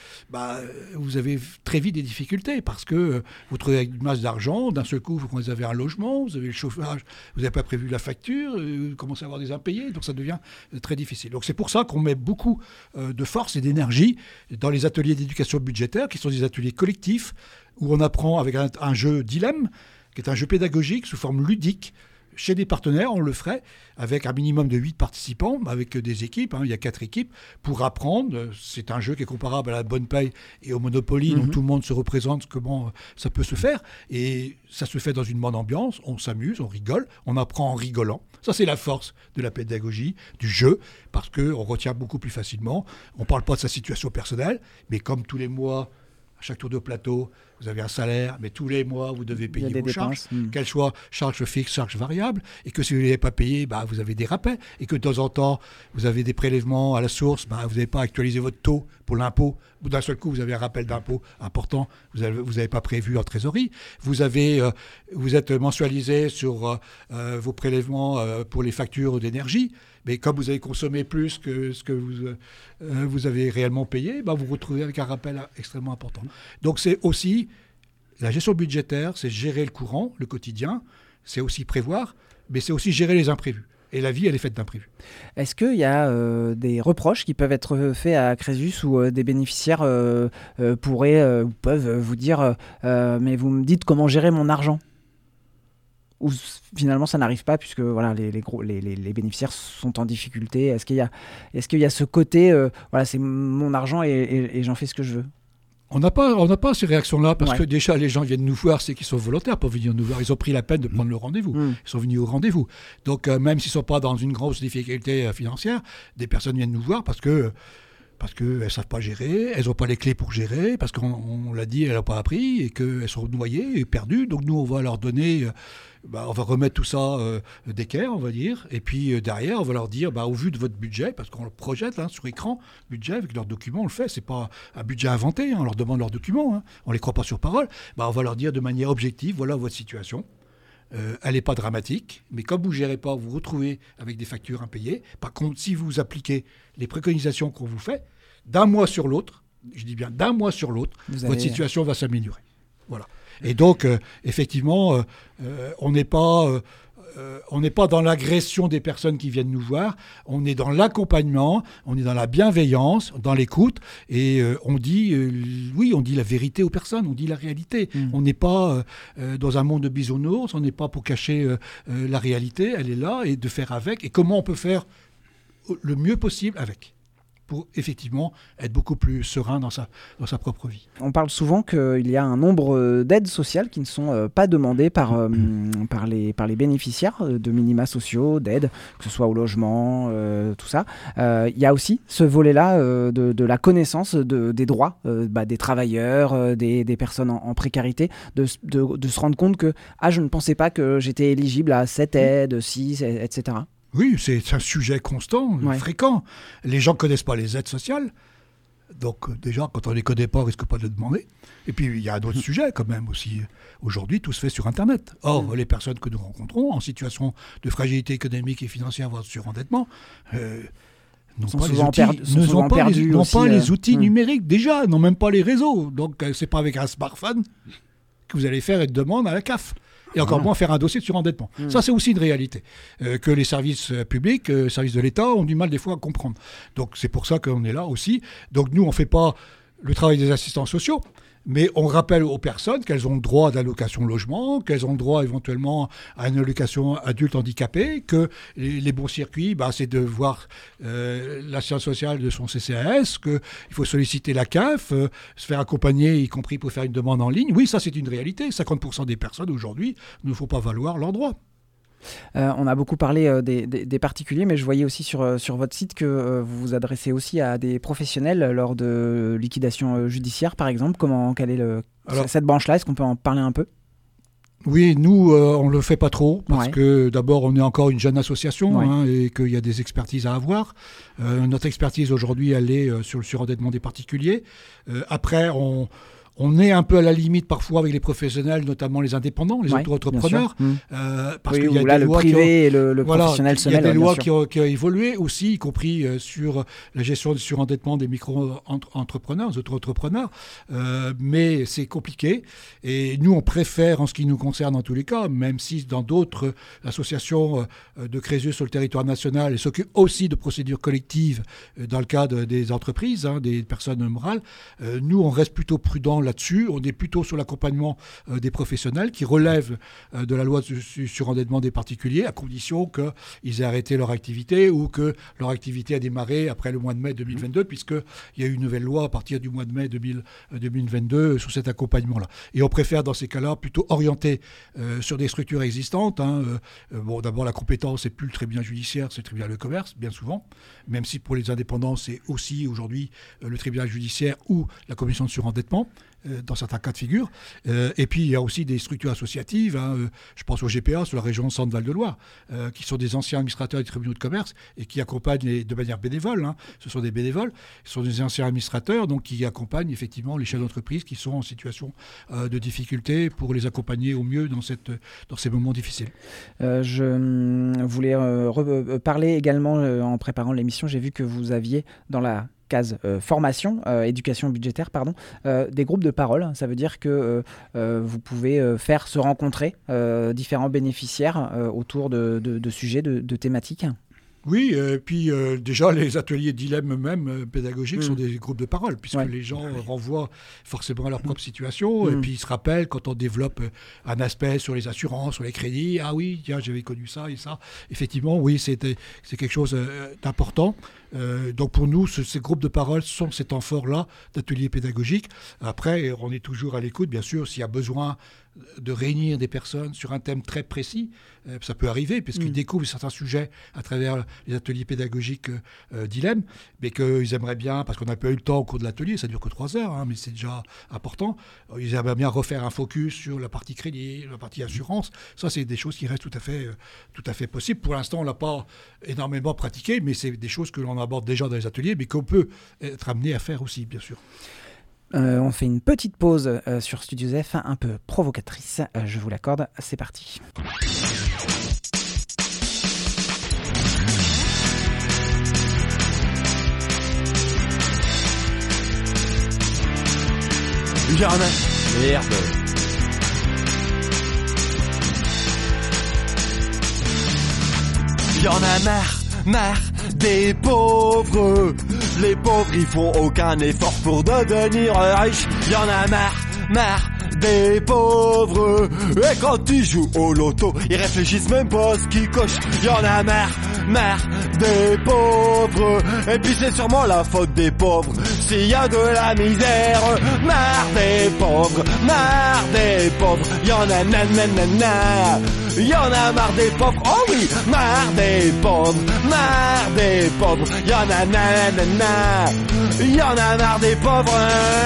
B: vous avez très vite des difficultés parce que vous trouvez avec une masse d'argent, d'un seul coup, vous avez un logement, vous avez le chauffage, vous n'avez pas prévu la facture, vous commencez à avoir des impayés, donc ça devient très difficile. Donc c'est pour ça qu'on met beaucoup de force et d'énergie dans les ateliers d'éducation budgétaire, qui sont des ateliers collectifs, où on apprend avec un jeu dilemme, qui est un jeu pédagogique sous forme ludique. Chez des partenaires, on le ferait avec un minimum de 8 participants, avec des équipes, il y a 4 équipes, pour apprendre. C'est un jeu qui est comparable à la bonne paye et au Monopoly, donc tout le monde se représente comment ça peut se faire. Et ça se fait dans une bonne ambiance, on s'amuse, on rigole, on apprend en rigolant. Ça, c'est la force de la pédagogie, du jeu, parce qu'on retient beaucoup plus facilement. On ne parle pas de sa situation personnelle, mais comme tous les mois, à chaque tour de plateau, vous avez un salaire, mais tous les mois, vous devez payer vos charges, qu'elles soient charges fixes, charges variables, et que si vous ne les avez pas payées, vous avez des rappels, et que de temps en temps, vous avez des prélèvements à la source, vous n'avez pas actualisé votre taux pour l'impôt, ou d'un seul coup, vous avez un rappel d'impôt important, vous n'avez pas prévu en trésorerie, vous êtes mensualisé sur vos prélèvements pour les factures d'énergie, mais comme vous avez consommé plus que ce que vous avez réellement payé, vous vous retrouvez avec un rappel extrêmement important. Donc c'est aussi la gestion budgétaire, c'est gérer le courant, le quotidien, c'est aussi prévoir, mais c'est aussi gérer les imprévus. Et la vie, elle est faite d'imprévus.
A: Est-ce qu'il y a des reproches qui peuvent être faits à Crésus ou des bénéficiaires peuvent vous dire mais vous me dites comment gérer mon argent ? Ou finalement ça n'arrive pas puisque les bénéficiaires sont en difficulté. Est-ce qu'il y a ce côté c'est mon argent et j'en fais ce que je veux?
B: On n'a pas ces réactions-là parce que déjà les gens viennent nous voir, c'est qu'ils sont volontaires pour venir nous voir. Ils ont pris la peine de prendre le rendez-vous. Ils sont venus au rendez-vous. Donc même s'ils ne sont pas dans une grosse difficulté financière, des personnes viennent nous voir parce qu'elles ne savent pas gérer, elles n'ont pas les clés pour gérer, parce qu'on l'a dit, elles n'ont pas appris, et qu'elles sont noyées et perdues. Donc nous, on va leur donner, on va remettre tout ça d'équerre, on va dire. Et puis derrière, on va leur dire, au vu de votre budget, parce qu'on le projette sur écran, budget, avec leurs documents, on le fait. C'est pas un budget inventé, on leur demande leurs documents, on ne les croit pas sur parole. On va leur dire de manière objective, voilà votre situation. Elle n'est pas dramatique, mais comme vous ne gérez pas, vous vous retrouvez avec des factures impayées. Par contre, si vous appliquez les préconisations qu'on vous fait, d'un mois sur l'autre, je dis bien d'un mois sur l'autre, votre situation va s'améliorer. Voilà. Et donc, effectivement, on n'est pas dans l'agression des personnes qui viennent nous voir, on est dans l'accompagnement, on est dans la bienveillance, dans l'écoute, et on dit la vérité aux personnes, on dit la réalité. On n'est pas dans un monde de bisounours, on n'est pas pour cacher la réalité, elle est là, et de faire avec, et comment on peut faire le mieux possible avec, pour effectivement être beaucoup plus serein dans sa propre vie.
A: On parle souvent qu'il y a un nombre d'aides sociales qui ne sont pas demandées par les bénéficiaires de minima sociaux, d'aides, que ce soit au logement, tout ça. Il y a aussi ce volet-là de la connaissance des droits des travailleurs, des personnes en précarité, de se rendre compte que je ne pensais pas que j'étais éligible à cette aide, etc.
B: Oui, c'est un sujet constant, fréquent. Les gens ne connaissent pas les aides sociales. Donc déjà, quand on ne les connaît pas, on ne risque pas de les demander. Et puis, il y a un autre sujet quand même aussi. Aujourd'hui, tout se fait sur Internet. Or, les personnes que nous rencontrons en situation de fragilité économique et financière, voire de surendettement, n'ont pas les outils numériques déjà, n'ont même pas les réseaux. Donc c'est pas avec un smartphone que vous allez faire une demande à la CAF. Et encore moins faire un dossier de surendettement. Ça, c'est aussi une réalité que les services publics, les services de l'État ont du mal des fois à comprendre. Donc, c'est pour ça qu'on est là aussi. Donc, nous, on ne fait pas le travail des assistants sociaux, mais on rappelle aux personnes qu'elles ont le droit d'allocation logement, qu'elles ont le droit éventuellement à une allocation adulte handicapé, que les bons circuits, c'est de voir l'assistance sociale de son CCAS, qu'il faut solliciter la CAF, se faire accompagner, y compris pour faire une demande en ligne. Oui, ça c'est une réalité. 50% des personnes aujourd'hui ne font pas valoir leurs droits.
A: On a beaucoup parlé des particuliers, mais je voyais aussi sur votre site que vous vous adressez aussi à des professionnels lors de liquidation judiciaire, par exemple. Quelle est cette branche-là? Est-ce qu'on peut en parler un peu?
B: Oui, nous, on ne le fait pas trop, parce que d'abord, on est encore une jeune association et qu'il y a des expertises à avoir. Notre expertise aujourd'hui, elle est sur le surendettement des particuliers. Après, on est un peu à la limite parfois avec les professionnels, notamment les indépendants, les auto-entrepreneurs. Parce qu'il y a des lois
A: privé et le professionnel se mêlent.
B: Il y a des lois qui ont évolué aussi, y compris sur la gestion du surendettement des micro-entrepreneurs, des auto-entrepreneurs. Mais c'est compliqué. Et nous, on préfère, en ce qui nous concerne en tous les cas, même si dans d'autres associations de Crésus sur le territoire national, elles s'occupent aussi de procédures collectives dans le cadre des entreprises, des personnes morales, nous, on reste plutôt prudents là-dessus. On est plutôt sur l'accompagnement des professionnels qui relèvent de la loi sur surendettement des particuliers, à condition qu'ils aient arrêté leur activité ou que leur activité a démarré après le mois de mai 2022, puisqu'il y a eu une nouvelle loi à partir du mois de mai 2022 sur cet accompagnement-là. Et on préfère, dans ces cas-là, plutôt orienter sur des structures existantes. D'abord, la compétence n'est plus le tribunal judiciaire, c'est le tribunal de commerce, bien souvent, même si pour les indépendants, c'est aussi aujourd'hui le tribunal judiciaire ou la commission de surendettement. Dans certains cas de figure. Et puis, il y a aussi des structures associatives. Je pense au GPA, sur la région Centre-Val de Loire, qui sont des anciens administrateurs des tribunaux de commerce et qui accompagnent de manière bénévole. Ce sont des bénévoles. Ce sont des anciens administrateurs donc, qui accompagnent effectivement les chefs d'entreprise qui sont en situation de difficulté pour les accompagner au mieux dans ces moments difficiles.
A: Je voulais parler également, en préparant l'émission, j'ai vu que vous aviez dans la case formation, éducation budgétaire, des groupes de parole. Ça veut dire que vous pouvez faire se rencontrer différents bénéficiaires autour de sujets, de thématiques.
B: Oui, et puis déjà les ateliers dilemme eux-mêmes pédagogiques sont des groupes de parole, puisque les gens renvoient forcément à leur propre situation, et puis ils se rappellent quand on développe un aspect sur les assurances, sur les crédits, ah oui, tiens, j'avais connu ça et ça. Effectivement, oui, c'est quelque chose d'important. Donc pour nous, ces groupes de parole sont ces temps forts-là d'ateliers pédagogiques. Après, on est toujours à l'écoute, bien sûr, s'il y a besoin de réunir des personnes sur un thème très précis, ça peut arriver, puisqu'ils découvrent certains sujets à travers les ateliers pédagogiques dilemme, mais qu'ils aimeraient bien, parce qu'on n'a pas eu le temps au cours de l'atelier, ça dure que 3 heures, mais c'est déjà important, ils aimeraient bien refaire un focus sur la partie crédit, la partie assurance. Ça, c'est des choses qui restent tout à fait possibles. Pour l'instant, on ne l'a pas énormément pratiqué, mais c'est des choses que l'on aborde déjà dans les ateliers, mais qu'on peut être amené à faire aussi, bien sûr.
A: On fait une petite pause sur Studio F, un peu provocatrice, je vous l'accorde, c'est parti.
F: Y'en a... Merde. Y'en a marre des pauvres. Les pauvres, ils font aucun effort pour devenir riches. Y'en a marre des pauvres. Et quand ils jouent au loto, ils réfléchissent même pas à ce qu'ils cochent. Y'en a marre des pauvres. Et puis c'est sûrement la faute des pauvres s'il y a de la misère. Marre des pauvres. Y'en a nanana. Y'en a marre des pauvres. Oh oui, marre des pauvres. Y'en a nanana. Y'en a marre des pauvres.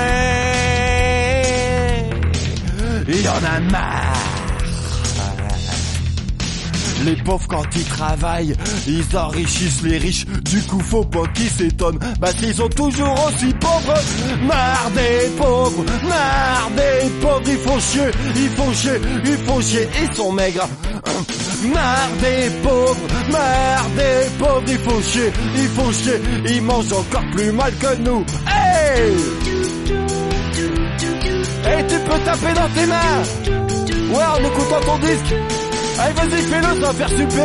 F: Y'en a marre. Les pauvres quand ils travaillent, ils enrichissent les riches. Du coup faut pas qu'ils s'étonnent, s'ils sont toujours aussi pauvres. Marre des pauvres. Ils font chier, ils sont maigres. Marre des pauvres. pauvres ils font chier, ils mangent encore plus mal que nous. Hey! Hey, tu peux taper dans tes mains. Ouais, en écoutant ton disque. Allez, vas-y, fais-le, ça va faire super.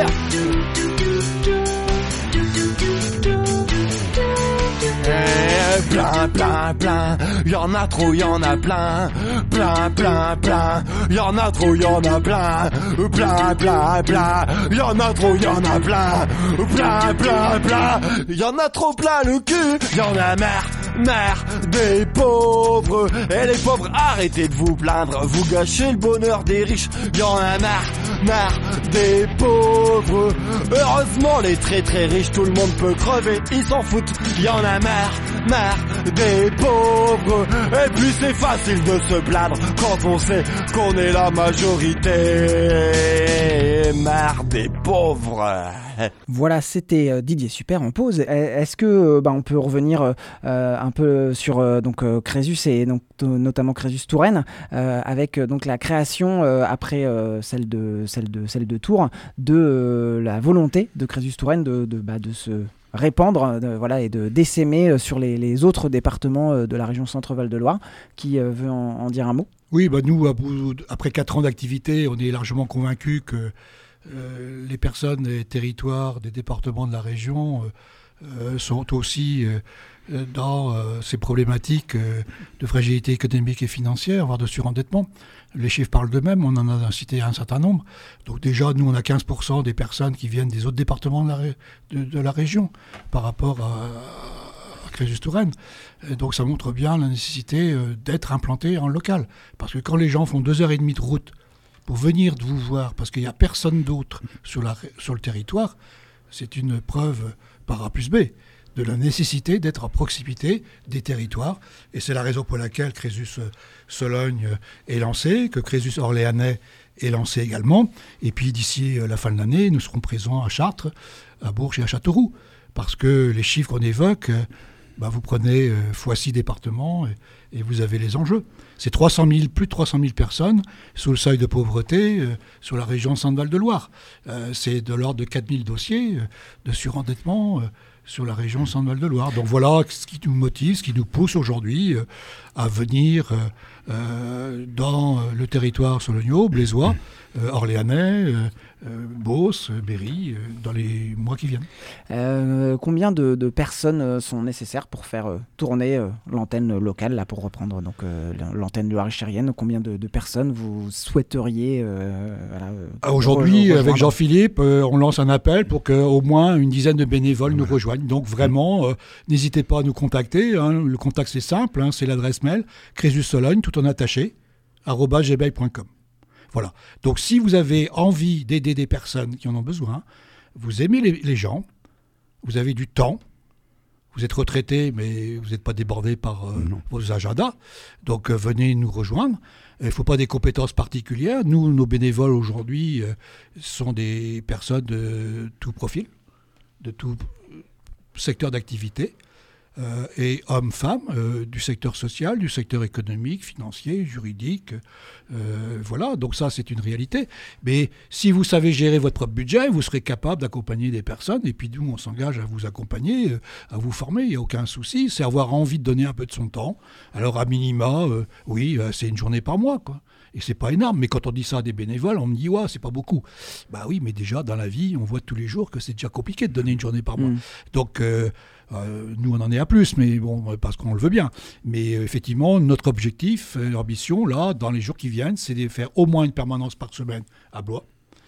F: Plein, y'en a trop, y'en a plein. Plein, y'en a trop, y'en a plein. Plein, y'en a trop, y'en a plein. Plein, y'en a trop plein le cul. Y'en a marre des pauvres. Et les pauvres, arrêtez de vous plaindre, vous gâchez le bonheur des riches. Y'en a marre des pauvres. Heureusement les très riches, tout le monde peut crever, ils s'en foutent. Y'en a marre des pauvres. Et puis c'est facile de se plaindre quand on sait qu'on est la majorité. Marre des pauvres.
A: Voilà, c'était Didier Super en pause. Est-ce que on peut revenir un peu sur Crésus et donc notamment Crésus Touraine avec donc la création après celle de Tours de la volonté de Crésus Touraine de se répandre et de d'essaimer sur les autres départements de la région Centre-Val de Loire. Qui veut en dire un mot?
B: Oui, nous, après 4 ans d'activité, on est largement convaincus que les personnes des territoires, des départements de la région sont aussi dans ces problématiques de fragilité économique et financière, voire de surendettement. Les chiffres parlent d'eux-mêmes, on en a cité un certain nombre. Donc déjà, nous, on a 15% des personnes qui viennent des autres départements de la région par rapport à Crésus Touraine. Donc ça montre bien la nécessité d'être implanté en local. Parce que quand les gens font 2h30 de route pour venir vous voir, parce qu'il n'y a personne d'autre sur le territoire, c'est une preuve par A plus B de la nécessité d'être à proximité des territoires. Et c'est la raison pour laquelle Crésus Sologne est lancé, que Crésus Orléanais est lancé également. Et puis d'ici la fin de l'année, nous serons présents à Chartres, à Bourges et à Châteauroux. Parce que les chiffres qu'on évoque, vous prenez x6 départements et vous avez les enjeux. C'est plus de 300 000 personnes sous le seuil de pauvreté sur la région Centre-Val de Loire. C'est de l'ordre de 4 000 dossiers de surendettement sur la région Centre-Val de Loire. Donc voilà ce qui nous motive, ce qui nous pousse aujourd'hui à venir dans le territoire sologno, blésois, orléanais, Beauce, Berry, dans les mois qui viennent.
A: Combien de personnes sont nécessaires pour faire tourner l'antenne locale, là, pour reprendre donc, l'antenne loire-et-chérienne? Combien de personnes vous souhaiteriez
B: Aujourd'hui, avec Jean-Philippe, on lance un appel pour qu'au moins une dizaine de bénévoles nous rejoignent. Donc vraiment, n'hésitez pas à nous contacter. Le contact, c'est simple, c'est l'adresse mail crésussologne, tout en attaché, @gmail.com. Voilà. Donc si vous avez envie d'aider des personnes qui en ont besoin, vous aimez les gens, vous avez du temps, vous êtes retraité mais vous n'êtes pas débordé par vos agendas, donc venez nous rejoindre. Il ne faut pas des compétences particulières. Nous, nos bénévoles aujourd'hui sont des personnes de tout profil, de tout secteur d'activité. Et hommes, femmes, du secteur social, du secteur économique, financier, juridique. Voilà, donc ça, c'est une réalité. Mais si vous savez gérer votre propre budget, vous serez capable d'accompagner des personnes. Et puis nous, on s'engage à vous accompagner, à vous former. Il n'y a aucun souci. C'est avoir envie de donner un peu de son temps. Alors, à minima, c'est une journée par mois, quoi. Et c'est pas énorme. Mais quand on dit ça à des bénévoles, on me dit, ouais, c'est pas beaucoup. Bah oui, mais déjà, dans la vie, on voit tous les jours que c'est déjà compliqué de donner une journée par mois. Donc, nous, on en est à plus, mais bon, parce qu'on le veut bien. Mais effectivement, notre objectif, l'ambition, là, dans les jours qui viennent, c'est de faire au moins une permanence par semaine à Blois.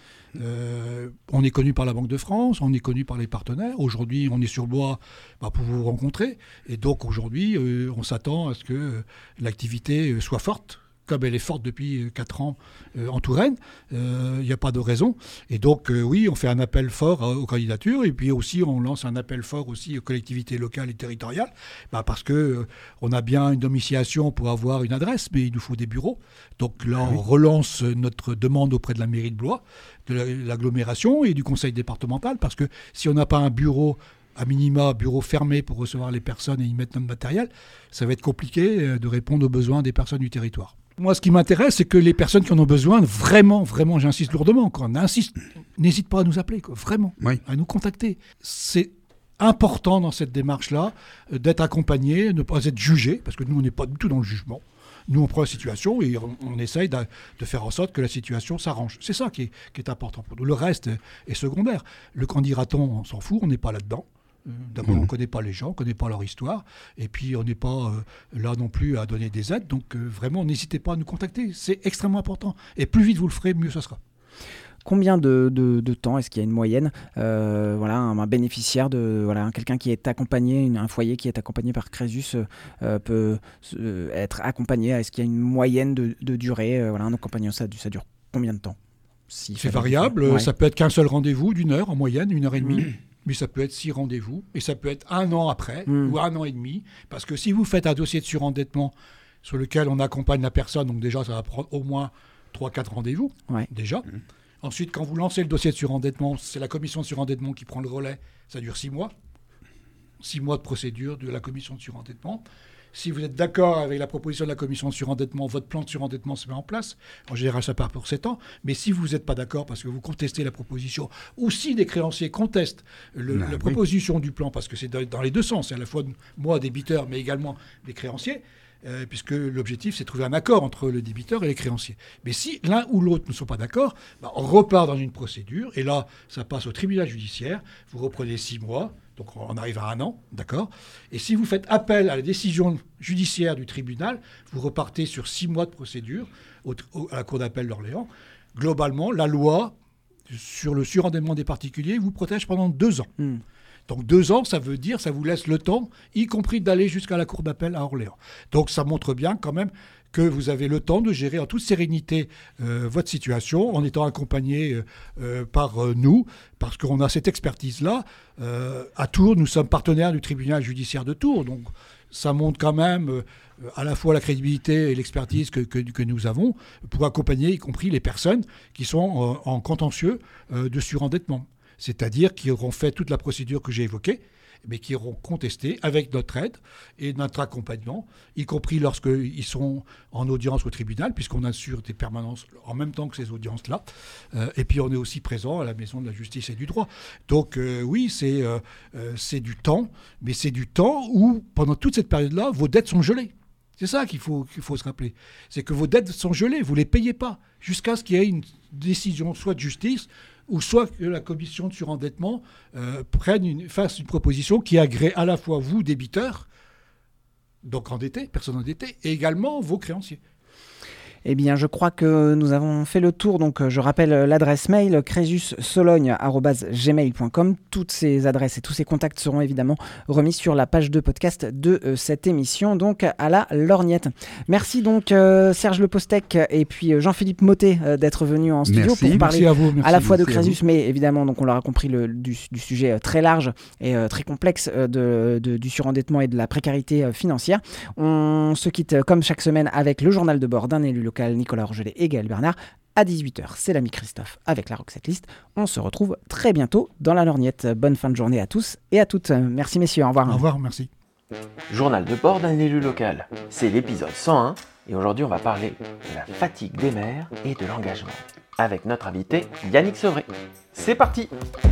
B: On est connu par la Banque de France, on est connu par les partenaires. Aujourd'hui, on est sur Blois pour vous rencontrer. Et donc, aujourd'hui, on s'attend à ce que l'activité soit forte, comme elle est forte depuis 4 ans en Touraine. Il n'y a pas de raison. Et donc, oui, on fait un appel fort aux candidatures. Et puis aussi, on lance un appel fort aussi aux collectivités locales et territoriales. Parce qu'on a bien une domiciliation pour avoir une adresse, mais il nous faut des bureaux. Donc là, on relance notre demande auprès de la mairie de Blois, de l'agglomération et du conseil départemental. Parce que si on n'a pas un bureau, à minima, bureau fermé pour recevoir les personnes et y mettre notre matériel, ça va être compliqué de répondre aux besoins des personnes du territoire. Moi, ce qui m'intéresse, c'est que les personnes qui en ont besoin, vraiment, j'insiste lourdement, n'hésite pas à nous appeler, quoi, vraiment, à nous contacter. C'est important dans cette démarche-là d'être accompagné, de ne pas être jugé, parce que nous, on n'est pas du tout dans le jugement. Nous, on prend la situation et on essaye de faire en sorte que la situation s'arrange. C'est ça qui est important pour nous. Le reste est secondaire. Le qu'en dira-t-on, on s'en fout, on n'est pas là-dedans. D'abord, on ne connaît pas les gens, on ne connaît pas leur histoire. Et puis, on n'est pas là non plus à donner des aides. Donc, vraiment, n'hésitez pas à nous contacter. C'est extrêmement important. Et plus vite vous le ferez, mieux ce sera.
A: Combien de temps est-ce qu'il y a une moyenne un bénéficiaire quelqu'un qui est accompagné, un foyer qui est accompagné par Crésus peut être accompagné. Est-ce qu'il y a une moyenne de durée un accompagnement, ça dure combien de temps?
B: C'est variable. Ça peut être qu'un seul rendez-vous d'une heure en moyenne, 1h30. Mais ça peut être 6 rendez-vous. Et ça peut être 1 an après ou 1 an et demi. Parce que si vous faites un dossier de surendettement sur lequel on accompagne la personne, donc déjà ça va prendre au moins 3-4 rendez-vous déjà. Ensuite, quand vous lancez le dossier de surendettement, c'est la commission de surendettement qui prend le relais. Ça dure 6 mois. 6 mois de procédure de la commission de surendettement. Si vous êtes d'accord avec la proposition de la commission de surendettement, votre plan de surendettement se met en place. En général, ça part pour 7 ans. Mais si vous n'êtes pas d'accord parce que vous contestez la proposition, ou si des créanciers contestent la proposition du plan, parce que c'est dans les deux sens, c'est à la fois moi, débiteur, mais également des créanciers, puisque l'objectif, c'est de trouver un accord entre le débiteur et les créanciers. Mais si l'un ou l'autre ne sont pas d'accord, on repart dans une procédure, et là, ça passe au tribunal judiciaire, vous reprenez 6 mois, donc on arrive à 1 an, d'accord ? Et si vous faites appel à la décision judiciaire du tribunal, vous repartez sur 6 mois de procédure à la Cour d'appel d'Orléans. Globalement, la loi sur le surendettement des particuliers vous protège pendant 2 ans. Donc 2 ans, ça veut dire, ça vous laisse le temps, y compris d'aller jusqu'à la Cour d'appel à Orléans. Donc ça montre bien quand même que vous avez le temps de gérer en toute sérénité votre situation, en étant accompagné par nous, parce qu'on a cette expertise-là. À Tours, nous sommes partenaires du tribunal judiciaire de Tours, donc ça montre quand même à la fois la crédibilité et l'expertise que nous avons pour accompagner, y compris les personnes qui sont en contentieux de surendettement. C'est-à-dire qui auront fait toute la procédure que j'ai évoquée, mais qui auront contesté avec notre aide et notre accompagnement, y compris lorsqu'ils sont en audience au tribunal, puisqu'on assure des permanences en même temps que ces audiences-là. Et puis on est aussi présent à la Maison de la Justice et du Droit. Donc oui, c'est du temps, mais c'est du temps où, pendant toute cette période-là, vos dettes sont gelées. C'est ça qu'il faut se rappeler. C'est que vos dettes sont gelées, vous ne les payez pas, jusqu'à ce qu'il y ait une décision soit de justice, ou soit que la commission de surendettement fasse une proposition qui agrée à la fois vous, débiteurs, donc endettés, personnes endettées, et également vos créanciers.
A: Eh bien, je crois que nous avons fait le tour. Donc, je rappelle l'adresse mail crésussologne@gmail.com. Toutes ces adresses et tous ces contacts seront évidemment remis sur la page de podcast de cette émission, donc à la lorgnette. Merci donc Serge Lepostec et puis Jean-Philippe Mottet d'être venus en studio pour parler à la fois de Crésus, mais évidemment, donc on l'aura compris, du sujet très large et très complexe du surendettement et de la précarité financière. On se quitte comme chaque semaine avec le journal de bord d'un élu local, Nicolas Rogelet et Gaël Bernard. À 18h, c'est l'ami Christophe avec la Roxette List. On se retrouve très bientôt dans la lorgnette. Bonne fin de journée à tous et à toutes. Merci messieurs, au revoir.
B: Au revoir, merci.
G: Journal de bord d'un élu local. C'est l'épisode 101 et aujourd'hui on va parler de la fatigue des maires et de l'engagement. Avec notre invité Yannick Sevray. C'est parti!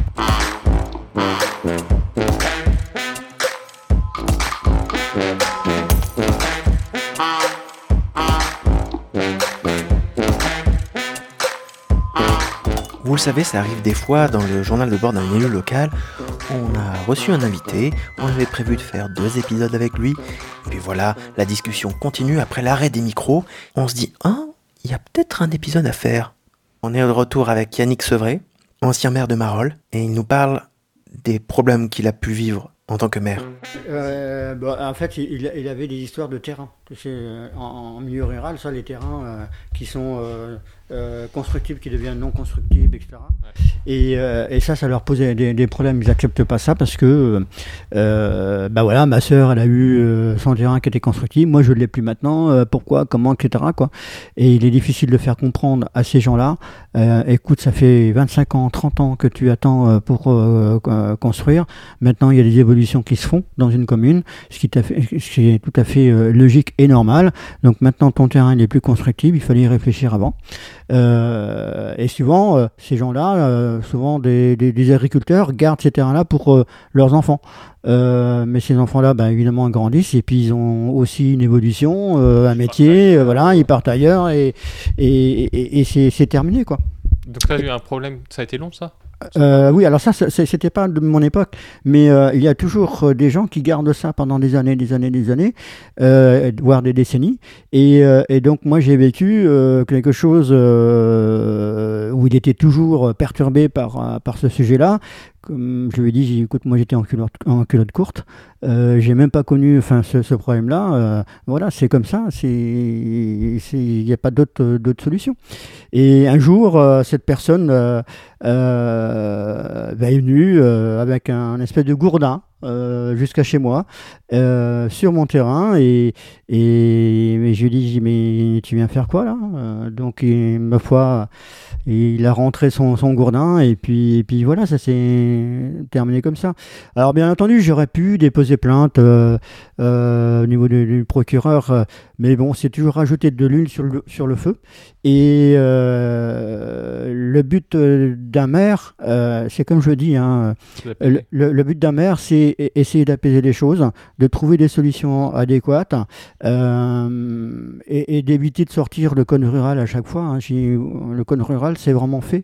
G: Vous le savez, ça arrive des fois dans le journal de bord d'un élu local. On a reçu un invité, on avait prévu de faire 2 épisodes avec lui. Et puis voilà, la discussion continue après l'arrêt des micros. On se dit, il y a peut-être un épisode à faire. On est de retour avec Yannick Sevray, ancien maire de Marolles, et il nous parle des problèmes qu'il a pu vivre en tant que maire.
H: En fait, il avait des histoires de terrain. En milieu rural, ça, les terrains qui sont constructibles qui deviennent non constructibles, etc. Et ça leur posait des problèmes. Ils n'acceptent pas ça parce que voilà, ma sœur, elle a eu son terrain qui était constructible, moi je ne l'ai plus maintenant, pourquoi, comment, etc. quoi. Et il est difficile de faire comprendre à ces gens-là, écoute, ça fait 25 ans, 30 ans que tu attends pour construire, maintenant il y a des évolutions qui se font dans une commune, ce qui est tout à fait logique et normal, donc maintenant ton terrain n'est plus constructible, il fallait y réfléchir avant. Et souvent, ces gens-là, souvent des agriculteurs, gardent ces terrains-là pour leurs enfants. Mais ces enfants-là, évidemment, grandissent et puis ils ont aussi une évolution, un métier, voilà, ils partent ailleurs et c'est terminé, quoi.
I: Donc ça a eu un problème, ça a été long, ça ?
H: Oui, alors ça, c'était pas de mon époque, mais il y a toujours des gens qui gardent ça pendant des années, voire des décennies. Et donc moi, j'ai vécu quelque chose où il était toujours perturbé par ce sujet-là. Comme je lui ai dit, écoute, moi j'étais en culotte courte, j'ai même pas connu ce problème-là. Voilà, c'est comme ça, il n'y a pas d'autre solution. Et un jour, cette personne est venue avec un espèce de gourdin jusqu'à chez moi, sur mon terrain, et je lui ai dit, mais tu viens faire quoi là? Donc, ma foi, il a rentré son gourdin, et puis voilà, ça s'est terminé comme ça. Alors, bien entendu, j'aurais pu déposer plainte au niveau du procureur, mais bon, c'est toujours rajouter de l'huile sur le feu. Et le but d'un maire, c'est comme je dis, le but d'un maire, c'est essayer d'apaiser les choses, de trouver des solutions adéquates et d'éviter de sortir le code rural à chaque fois. Le code rural, c'est vraiment fait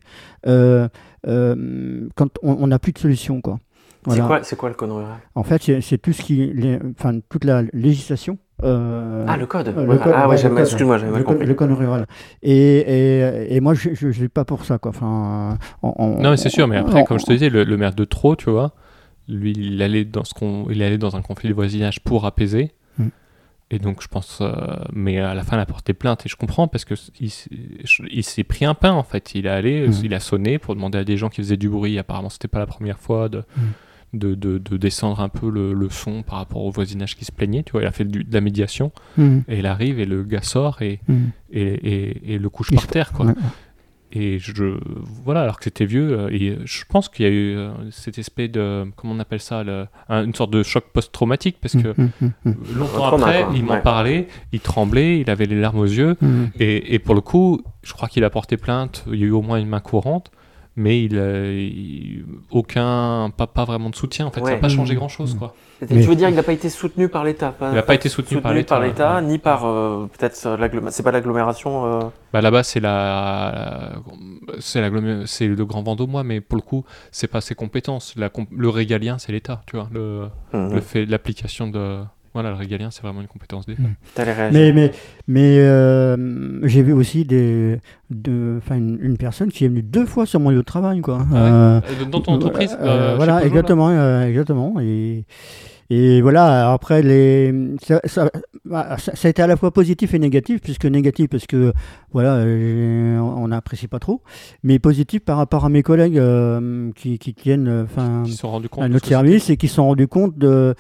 H: quand on n'a plus de solution, quoi. Voilà.
G: C'est quoi le code rural?
H: En fait, c'est tout toute la législation.
G: Le code.
H: Excuse-moi,
G: j'avais mal compris.
H: Le code rural. Et moi, je suis pas pour ça, quoi.
I: Non, mais c'est sûr. Mais après, comme je te disais, le maire de Trot, tu vois, lui, il allait dans un conflit de voisinage pour apaiser. Et donc, je pense... mais à la fin, il a porté plainte. Et je comprends, parce qu'il s'est pris un pain, en fait. Il est allé, il a sonné pour demander à des gens qui faisaient du bruit. Apparemment, c'était pas la première fois de descendre un peu le son par rapport au voisinage qui se plaignait. Tu vois, il a fait de la médiation. Et il arrive, et le gars sort, et le couche par terre, quoi. Et voilà, alors que c'était vieux, et je pense qu'il y a eu cette espèce de, comment on appelle ça, une sorte de choc post-traumatique, parce que longtemps après, il m'en parlait, il tremblait, il avait les larmes aux yeux, et pour le coup, je crois qu'il a porté plainte, il y a eu au moins une main courante, mais pas vraiment de soutien, en fait, ça n'a pas changé grand-chose, quoi.
G: Tu veux dire qu'il n'a pas été soutenu par l'État?
I: Il n'a pas été soutenu par l'État,
G: ni par peut-être c'est pas l'agglomération.
I: Là-bas, c'est le Grand Vendômois, mais pour le coup, c'est pas ses compétences. Le régalien, c'est l'État, tu vois. Le fait de l'application de... Voilà, le régalien, c'est vraiment une compétence d'État.
H: Mais j'ai vu aussi une personne qui est venue 2 fois sur mon lieu de travail, quoi.
I: Dans ton entreprise
H: voilà, exactement. Et voilà, après, ça a été à la fois positif et négatif, puisque négatif parce que voilà, on n'apprécie pas trop, mais positif par rapport à mes collègues qui tiennent à notre service et qui se sont rendus compte de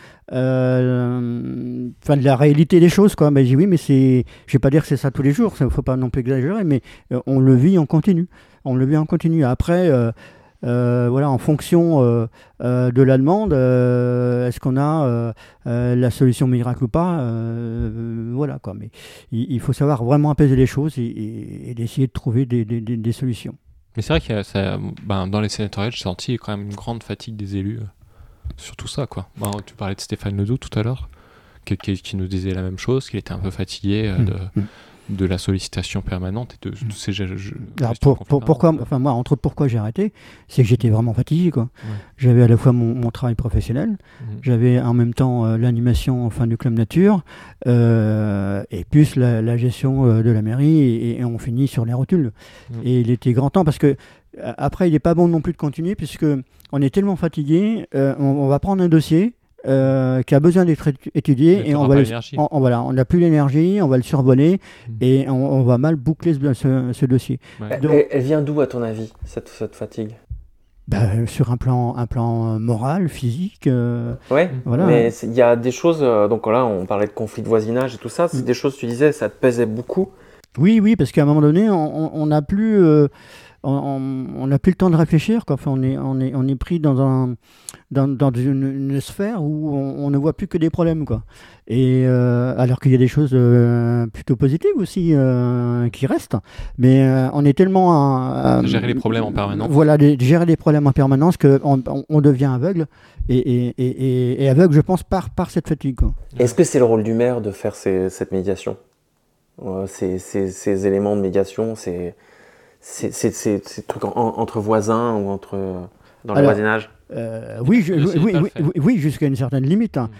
H: la réalité des choses, quoi. Mais j'ai dit oui, mais je vais pas dire que c'est ça tous les jours, il ne faut pas non plus exagérer, mais on le vit en continu. Après, voilà, en fonction de la demande, est-ce qu'on a la solution miracle ou pas, voilà, quoi. Mais il faut savoir vraiment apaiser les choses et d'essayer de trouver des solutions.
I: Mais c'est vrai que dans les sénatoriales, j'ai senti quand même une grande fatigue des élus sur tout ça, quoi. Tu parlais de Stéphane Ledoux tout à l'heure, qui nous disait la même chose, qu'il était un peu fatigué de la sollicitation permanente et de ces
H: alors pourquoi j'ai arrêté, c'est que j'étais vraiment fatigué, quoi. J'avais à la fois mon travail professionnel, j'avais en même temps l'animation du club nature, et plus la gestion de la mairie, et on finit sur les rotules. Et il était grand temps, parce que après il n'est pas bon non plus de continuer, puisque on est tellement fatigué, on va prendre un dossier, qui a besoin d'être étudié et on n'a plus l'énergie, on va le survoler et on va mal boucler ce dossier.
G: Ouais. Donc, elle vient d'où à ton avis, cette fatigue?
H: Sur un plan moral, physique.
G: Ouais, voilà. Mais il y a des choses, donc là on parlait de conflits de voisinage et tout ça, c'est des choses, tu disais, ça te pesait beaucoup.
H: Oui, parce qu'à un moment donné, on n'a plus... on n'a plus le temps de réfléchir, quoi. Enfin, on est pris dans une sphère où on ne voit plus que des problèmes, quoi. Et alors qu'il y a des choses plutôt positives aussi qui restent, mais on est tellement
I: gérer les problèmes en permanence.
H: Voilà, gérer les problèmes en permanence qu'on devient aveugle et aveugle, je pense, par cette fatigue, quoi.
G: Est-ce que c'est le rôle du maire de faire cette médiation, ces éléments de médiation, ces trucs entre voisins ou dans le voisinage?
H: Oui, jusqu'à une certaine limite. Hein.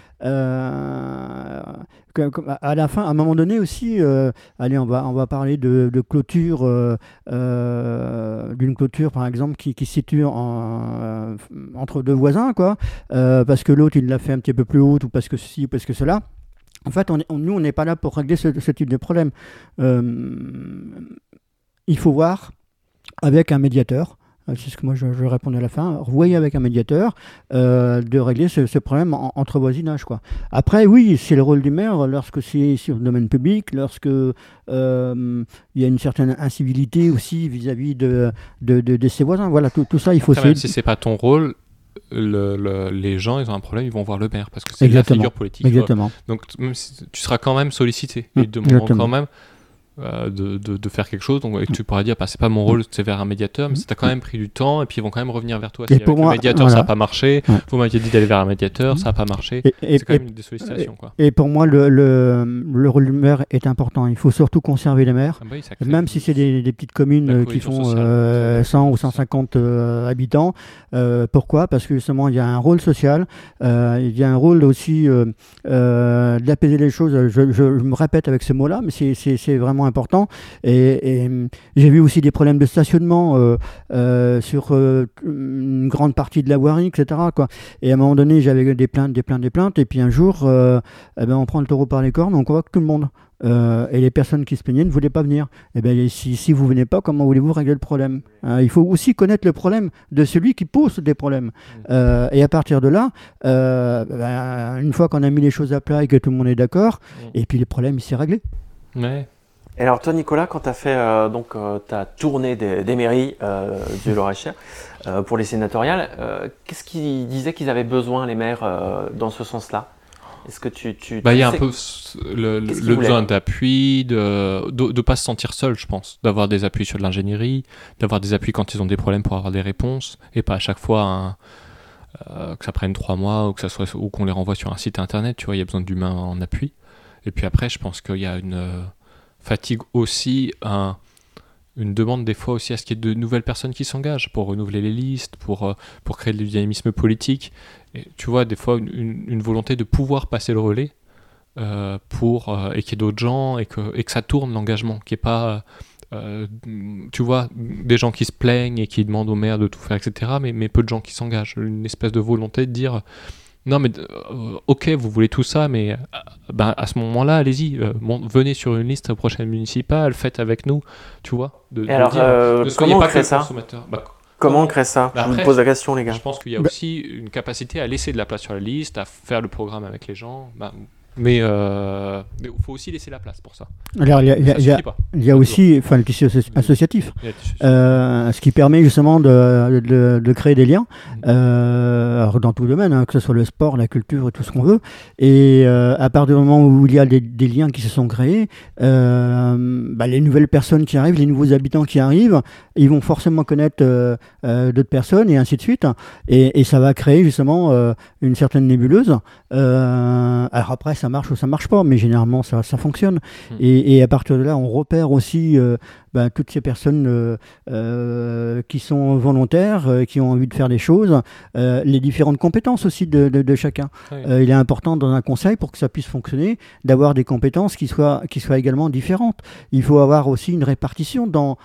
H: À la fin, à un moment donné aussi, on va parler de clôture, d'une clôture par exemple qui se situe entre deux voisins, quoi, parce que l'autre il l'a fait un petit peu plus haute ou parce que ceci ou parce que cela. En fait, nous on n'est pas là pour régler ce type de problème. Il faut voir avec un médiateur. C'est ce que moi je répondais à la fin. Voyez avec un médiateur de régler ce problème entre voisinage, quoi. Après, oui, c'est le rôle du maire lorsque c'est sur le domaine public, lorsque il y a une certaine incivilité aussi vis-à-vis de ses voisins. Voilà, tout ça, il faut essayer.
I: Même si c'est pas ton rôle, les gens, ils ont un problème, ils vont voir le maire parce que c'est la figure politique.
H: Exactement.
I: Donc même si, tu seras quand même sollicité. Ils te demanderont quand même de faire quelque chose, donc tu pourras dire c'est pas mon rôle, c'est vers un médiateur, mais si t'as quand même pris du temps et puis ils vont quand même revenir vers toi. Si avec le médiateur ça n'a pas marché, vous m'aviez dit d'aller vers un médiateur, ça n'a pas marché, c'est quand même des sollicitations, quoi.
H: Et pour moi le rôle du maire est important, il faut surtout conserver les maires, même si c'est des petites communes qui font 100 ou 150 habitants. Pourquoi? Parce que justement il y a un rôle social, il y a un rôle aussi d'apaiser les choses. Je me répète avec ce mot là, mais c'est vraiment important, et j'ai vu aussi des problèmes de stationnement sur une grande partie de la voirie, etc., quoi. Et à un moment donné j'avais des plaintes, et puis un jour on prend le taureau par les cornes, on convoque tout le monde, et les personnes qui se plaignaient ne voulaient pas venir. Et si vous venez pas, comment voulez-vous régler le problème? Il faut aussi connaître le problème de celui qui pose des problèmes, et à partir de là, une fois qu'on a mis les choses à plat et que tout le monde est d'accord, et puis les problèmes, il s'est réglé.
I: Ouais.
G: Et alors toi, Nicolas, quand tu as fait ta tournée des mairies du Loir-et-Cher pour les sénatoriales, qu'est-ce qu'ils disaient qu'ils avaient besoin, les maires, dans ce sens-là? Est-ce que tu
I: il y a un peu le besoin d'appui, de pas se sentir seul, je pense, d'avoir des appuis sur de l'ingénierie, d'avoir des appuis quand ils ont des problèmes pour avoir des réponses, et pas à chaque fois que ça prenne 3 mois ou qu'on les renvoie sur un site internet. Tu vois, il y a besoin d'humains en appui. Et puis après, je pense qu'il y a une fatigue aussi, une demande des fois aussi à ce qu'il y ait de nouvelles personnes qui s'engagent pour renouveler les listes, pour créer du dynamisme politique. Et tu vois, des fois, une volonté de pouvoir passer le relais et qu'il y ait d'autres gens et que ça tourne l'engagement, qu'il n'y ait pas, tu vois, des gens qui se plaignent et qui demandent au maire de tout faire, etc., mais peu de gens qui s'engagent. Une espèce de volonté de dire... Non, mais ok, vous voulez tout ça, mais à ce moment-là, allez-y, venez sur une liste prochaine municipale, faites avec nous, tu vois.
G: Comment on crée ça? Comment on crée ça? Je vous pose la question, les gars.
I: Je pense qu'il y a aussi une capacité à laisser de la place sur la liste, à faire le programme avec les gens. Mais il faut aussi laisser la place pour ça.
H: Alors, il y a aussi le tissu associatif, ce qui permet justement de créer des liens alors dans tout le domaine, que ce soit le sport, la culture et tout ce qu'on veut. Et à partir du moment où il y a des liens qui se sont créés, les nouvelles personnes qui arrivent, les nouveaux habitants qui arrivent, ils vont forcément connaître d'autres personnes et ainsi de suite. Et ça va créer justement une certaine nébuleuse. Alors après, ça marche ou ça marche pas, mais généralement ça fonctionne. Et à partir de là, on repère aussi toutes ces personnes qui sont volontaires, qui ont envie de faire des choses, les différentes compétences aussi de chacun. Oui. Il est important dans un conseil, pour que ça puisse fonctionner, d'avoir des compétences qui soient également différentes. Il faut avoir aussi une répartition sur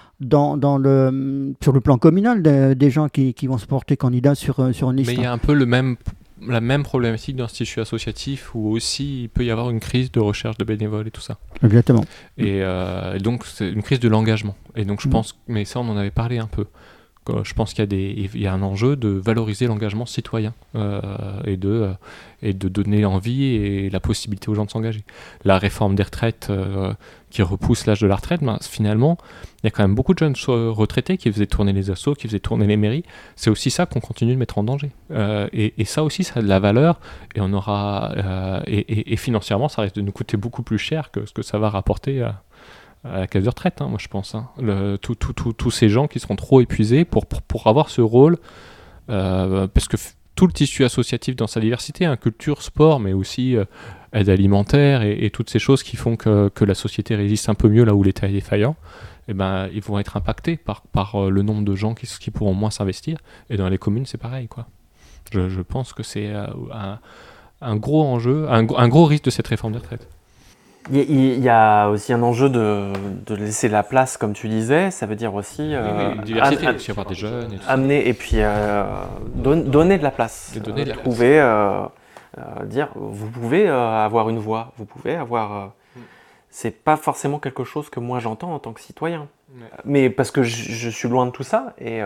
H: le plan communal des gens qui vont se porter candidats sur une liste.
I: Mais il y a un peu le même la même problématique dans ce tissu associatif où aussi il peut y avoir une crise de recherche de bénévoles et tout ça.
H: Exactement.
I: Et donc c'est une crise de l'engagement. Et donc je pense, mais ça on en avait parlé un peu. Je pense qu'il y a un enjeu de valoriser l'engagement citoyen et de donner envie et la possibilité aux gens de s'engager. La réforme des retraites qui repousse l'âge de la retraite, finalement, il y a quand même beaucoup de jeunes retraités qui faisaient tourner les assos, qui faisaient tourner les mairies. C'est aussi ça qu'on continue de mettre en danger. Et ça aussi, ça a de la valeur et on aura et financièrement, ça risque de nous coûter beaucoup plus cher que ce que ça va rapporter à la caisse de retraite, moi je pense. Tous ces gens qui seront trop épuisés pour avoir ce rôle, parce que tout le tissu associatif dans sa diversité, culture, sport, mais aussi aide alimentaire et toutes ces choses qui font que la société résiste un peu mieux là où l'État est défaillant, ils vont être impactés par le nombre de gens qui pourront moins s'investir. Et dans les communes, c'est pareil, quoi. Je pense que c'est un gros enjeu, un gros risque de cette réforme des retraites.
G: Il y a aussi un enjeu de laisser la place, comme tu disais. Ça veut dire aussi
I: diversité, aussi avoir des jeunes, et tout
G: amener et puis donner de la place. Trouver, dire vous pouvez avoir une voix, vous pouvez avoir. C'est pas forcément quelque chose que moi j'entends en tant que citoyen, mais parce que je suis loin de tout ça et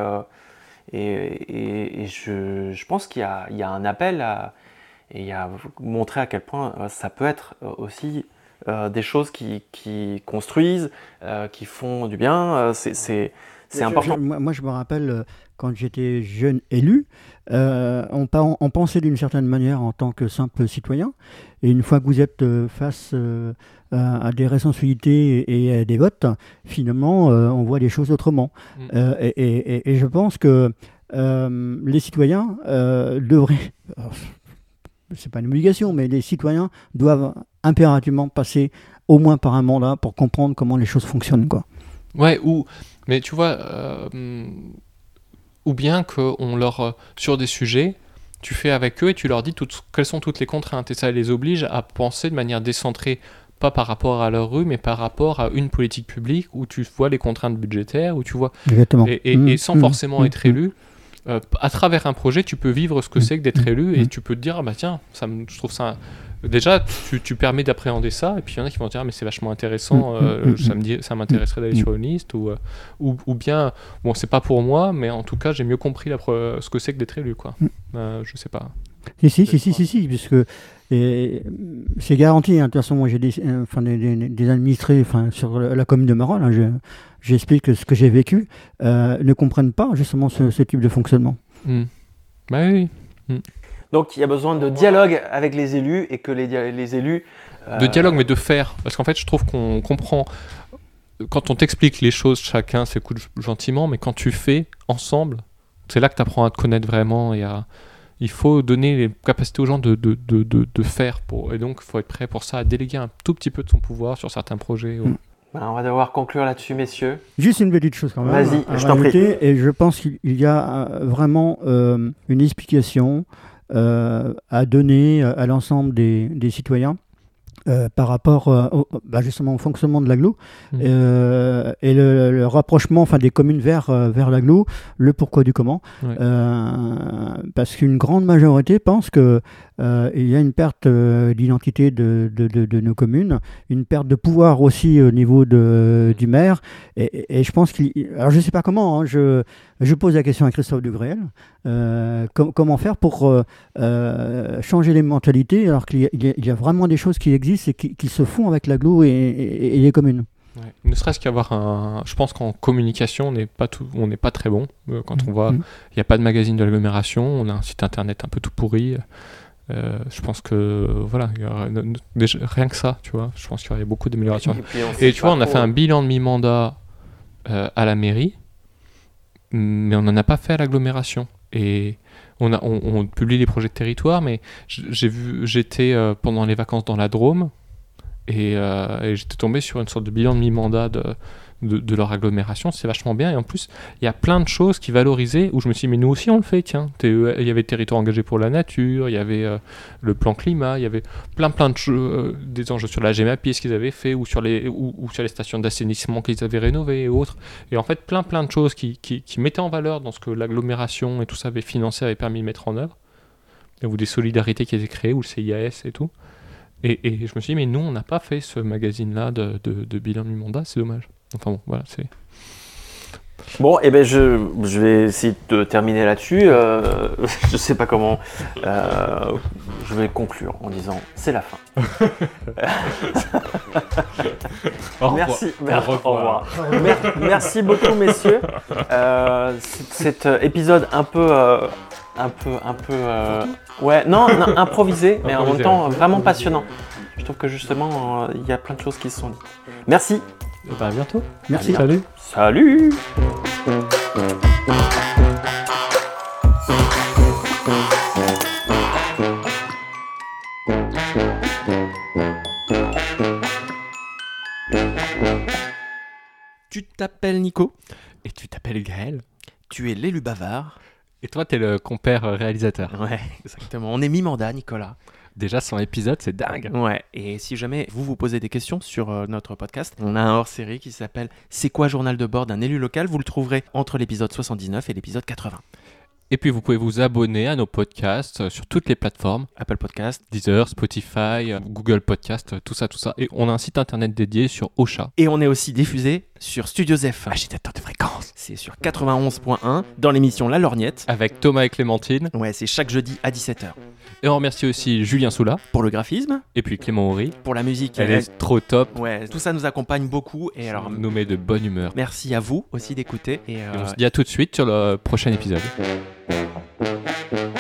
G: je pense qu'il y a un appel et il y a montrer à quel point ça peut être aussi des choses qui construisent, qui font du bien, c'est important.
H: Moi, je me rappelle, quand j'étais jeune élu, on pensait d'une certaine manière en tant que simple citoyen, et une fois que vous êtes face à des responsabilités et à des votes, finalement, on voit les choses autrement. Et je pense que les citoyens devraient... c'est pas une obligation, mais les citoyens doivent impérativement passer au moins par un mandat pour comprendre comment les choses fonctionnent, quoi.
I: Ouais, mais tu vois, ou bien qu'on leur, sur des sujets, tu fais avec eux et tu leur dis quelles sont toutes les contraintes, et ça les oblige à penser de manière décentrée, pas par rapport à leur rue, mais par rapport à une politique publique où tu vois les contraintes budgétaires, où tu vois...
H: Exactement.
I: Et sans forcément être élu, à travers un projet, tu peux vivre ce que c'est que d'être élu et tu peux te dire, tiens, je trouve ça... Déjà, tu permets d'appréhender ça, et puis il y en a qui vont te dire, mais c'est vachement intéressant, ça m'intéresserait d'aller sur une liste, ou bien, bon, c'est pas pour moi, mais en tout cas, j'ai mieux compris ce que c'est que d'être élu, quoi. Je sais pas.
H: Si, puisque c'est garanti. De toute façon, moi, j'ai des administrés sur la commune de Marolles, j'explique ce que j'ai vécu, ne comprennent pas justement ce type de fonctionnement.
I: Oui.
G: Donc il y a besoin de dialogue avec les élus et que les élus...
I: De dialogue, mais de faire. Parce qu'en fait, je trouve qu'on comprend... Quand on t'explique les choses, chacun s'écoute gentiment, mais quand tu fais ensemble, c'est là que tu apprends à te connaître vraiment. Il faut donner les capacités aux gens de faire. Et donc, il faut être prêt pour ça, à déléguer un tout petit peu de son pouvoir sur certains projets.
G: On va devoir conclure là-dessus, messieurs.
H: Juste une petite chose quand même.
G: Vas-y, je t'en prie.
H: Et je pense qu'il y a vraiment une explication à donner à l'ensemble des citoyens par rapport justement au fonctionnement de l'agglo et le rapprochement des communes vers l'agglo, le pourquoi du comment. Parce qu'une grande majorité pense que il y a une perte d'identité de nos communes, une perte de pouvoir aussi au niveau du maire, et je pense alors je ne sais pas comment, je pose la question à Christophe Dugréel, comment faire pour changer les mentalités alors qu'il y a vraiment des choses qui existent et qui se font avec l'agglo et les communes.
I: Ouais. Ne serait-ce qu'avoir je pense qu'en communication, on n'est pas très bon. Quand on voit, il n'y a pas de magazine de l'agglomération, on a un site internet un peu tout pourri. Je pense que voilà, déjà, rien que ça, tu vois, je pense qu'il y aurait beaucoup d'améliorations. Et tu vois, on a fait un bilan de mi-mandat à la mairie, mais on n'en a pas fait à l'agglomération. Et on publie les projets de territoire, mais j'étais pendant les vacances dans la Drôme, et j'étais tombé sur une sorte de bilan de mi-mandat de leur agglomération. C'est vachement bien, et en plus il y a plein de choses qui valorisaient, où je me suis dit mais nous aussi on le fait, tiens. Il y avait territoire engagé pour la nature, il y avait le plan climat, il y avait plein de choses, des enjeux sur la GEMAPI, ce qu'ils avaient fait, ou sur les stations d'assainissement qu'ils avaient rénovées et autres, et en fait plein de choses qui mettaient en valeur dans ce que l'agglomération et tout ça avait financé, avait permis de mettre en œuvre. ou des solidarités qui étaient créées, ou le CIAS et tout. Et je me suis dit, mais nous, on n'a pas fait ce magazine-là de bilan du mandat, c'est dommage. Enfin bon, voilà, c'est...
G: Bon, et ben je vais essayer de terminer là-dessus. Je sais pas comment. Je vais conclure en disant c'est la fin. Merci. Au revoir. Merci beaucoup, messieurs. Cet épisode un peu improvisé, mais en même temps vraiment passionnant. Je trouve que justement il y a plein de choses qui se sont dites. Merci.
I: À bientôt.
H: Merci.
G: Salut. Tu t'appelles Nico.
I: Et tu t'appelles Gaël.
G: Tu es l'élu bavard.
I: Et toi, t'es le compère réalisateur.
G: Ouais, exactement. On est mi-mandat, Nicolas.
I: Déjà 100 épisodes, c'est dingue.
G: Ouais, et si jamais vous posez des questions sur notre podcast, on a un hors-série qui s'appelle « C'est quoi journal de bord d'un élu local ?» Vous le trouverez entre l'épisode 79 et l'épisode 80.
I: Et puis vous pouvez vous abonner à nos podcasts sur toutes les plateformes.
G: Apple Podcast,
I: Deezer, Spotify, Google Podcast, tout ça. Et on a un site internet dédié sur Ocha.
G: Et on est aussi diffusé sur Studio F.
I: Agitateur de fréquence.
G: C'est sur 91.1 dans l'émission La Lorgnette.
I: Avec Thomas et Clémentine.
G: Ouais, c'est chaque jeudi à 17h.
I: Et on remercie aussi Julien Soula.
G: Pour le graphisme.
I: Et puis Clément Horry.
G: Pour la musique.
I: Elle est trop top.
G: Ouais, tout ça nous accompagne beaucoup. Et alors,
I: nous met de bonne humeur.
G: Merci à vous aussi d'écouter.
I: Et on se dit à tout de suite sur le prochain épisode.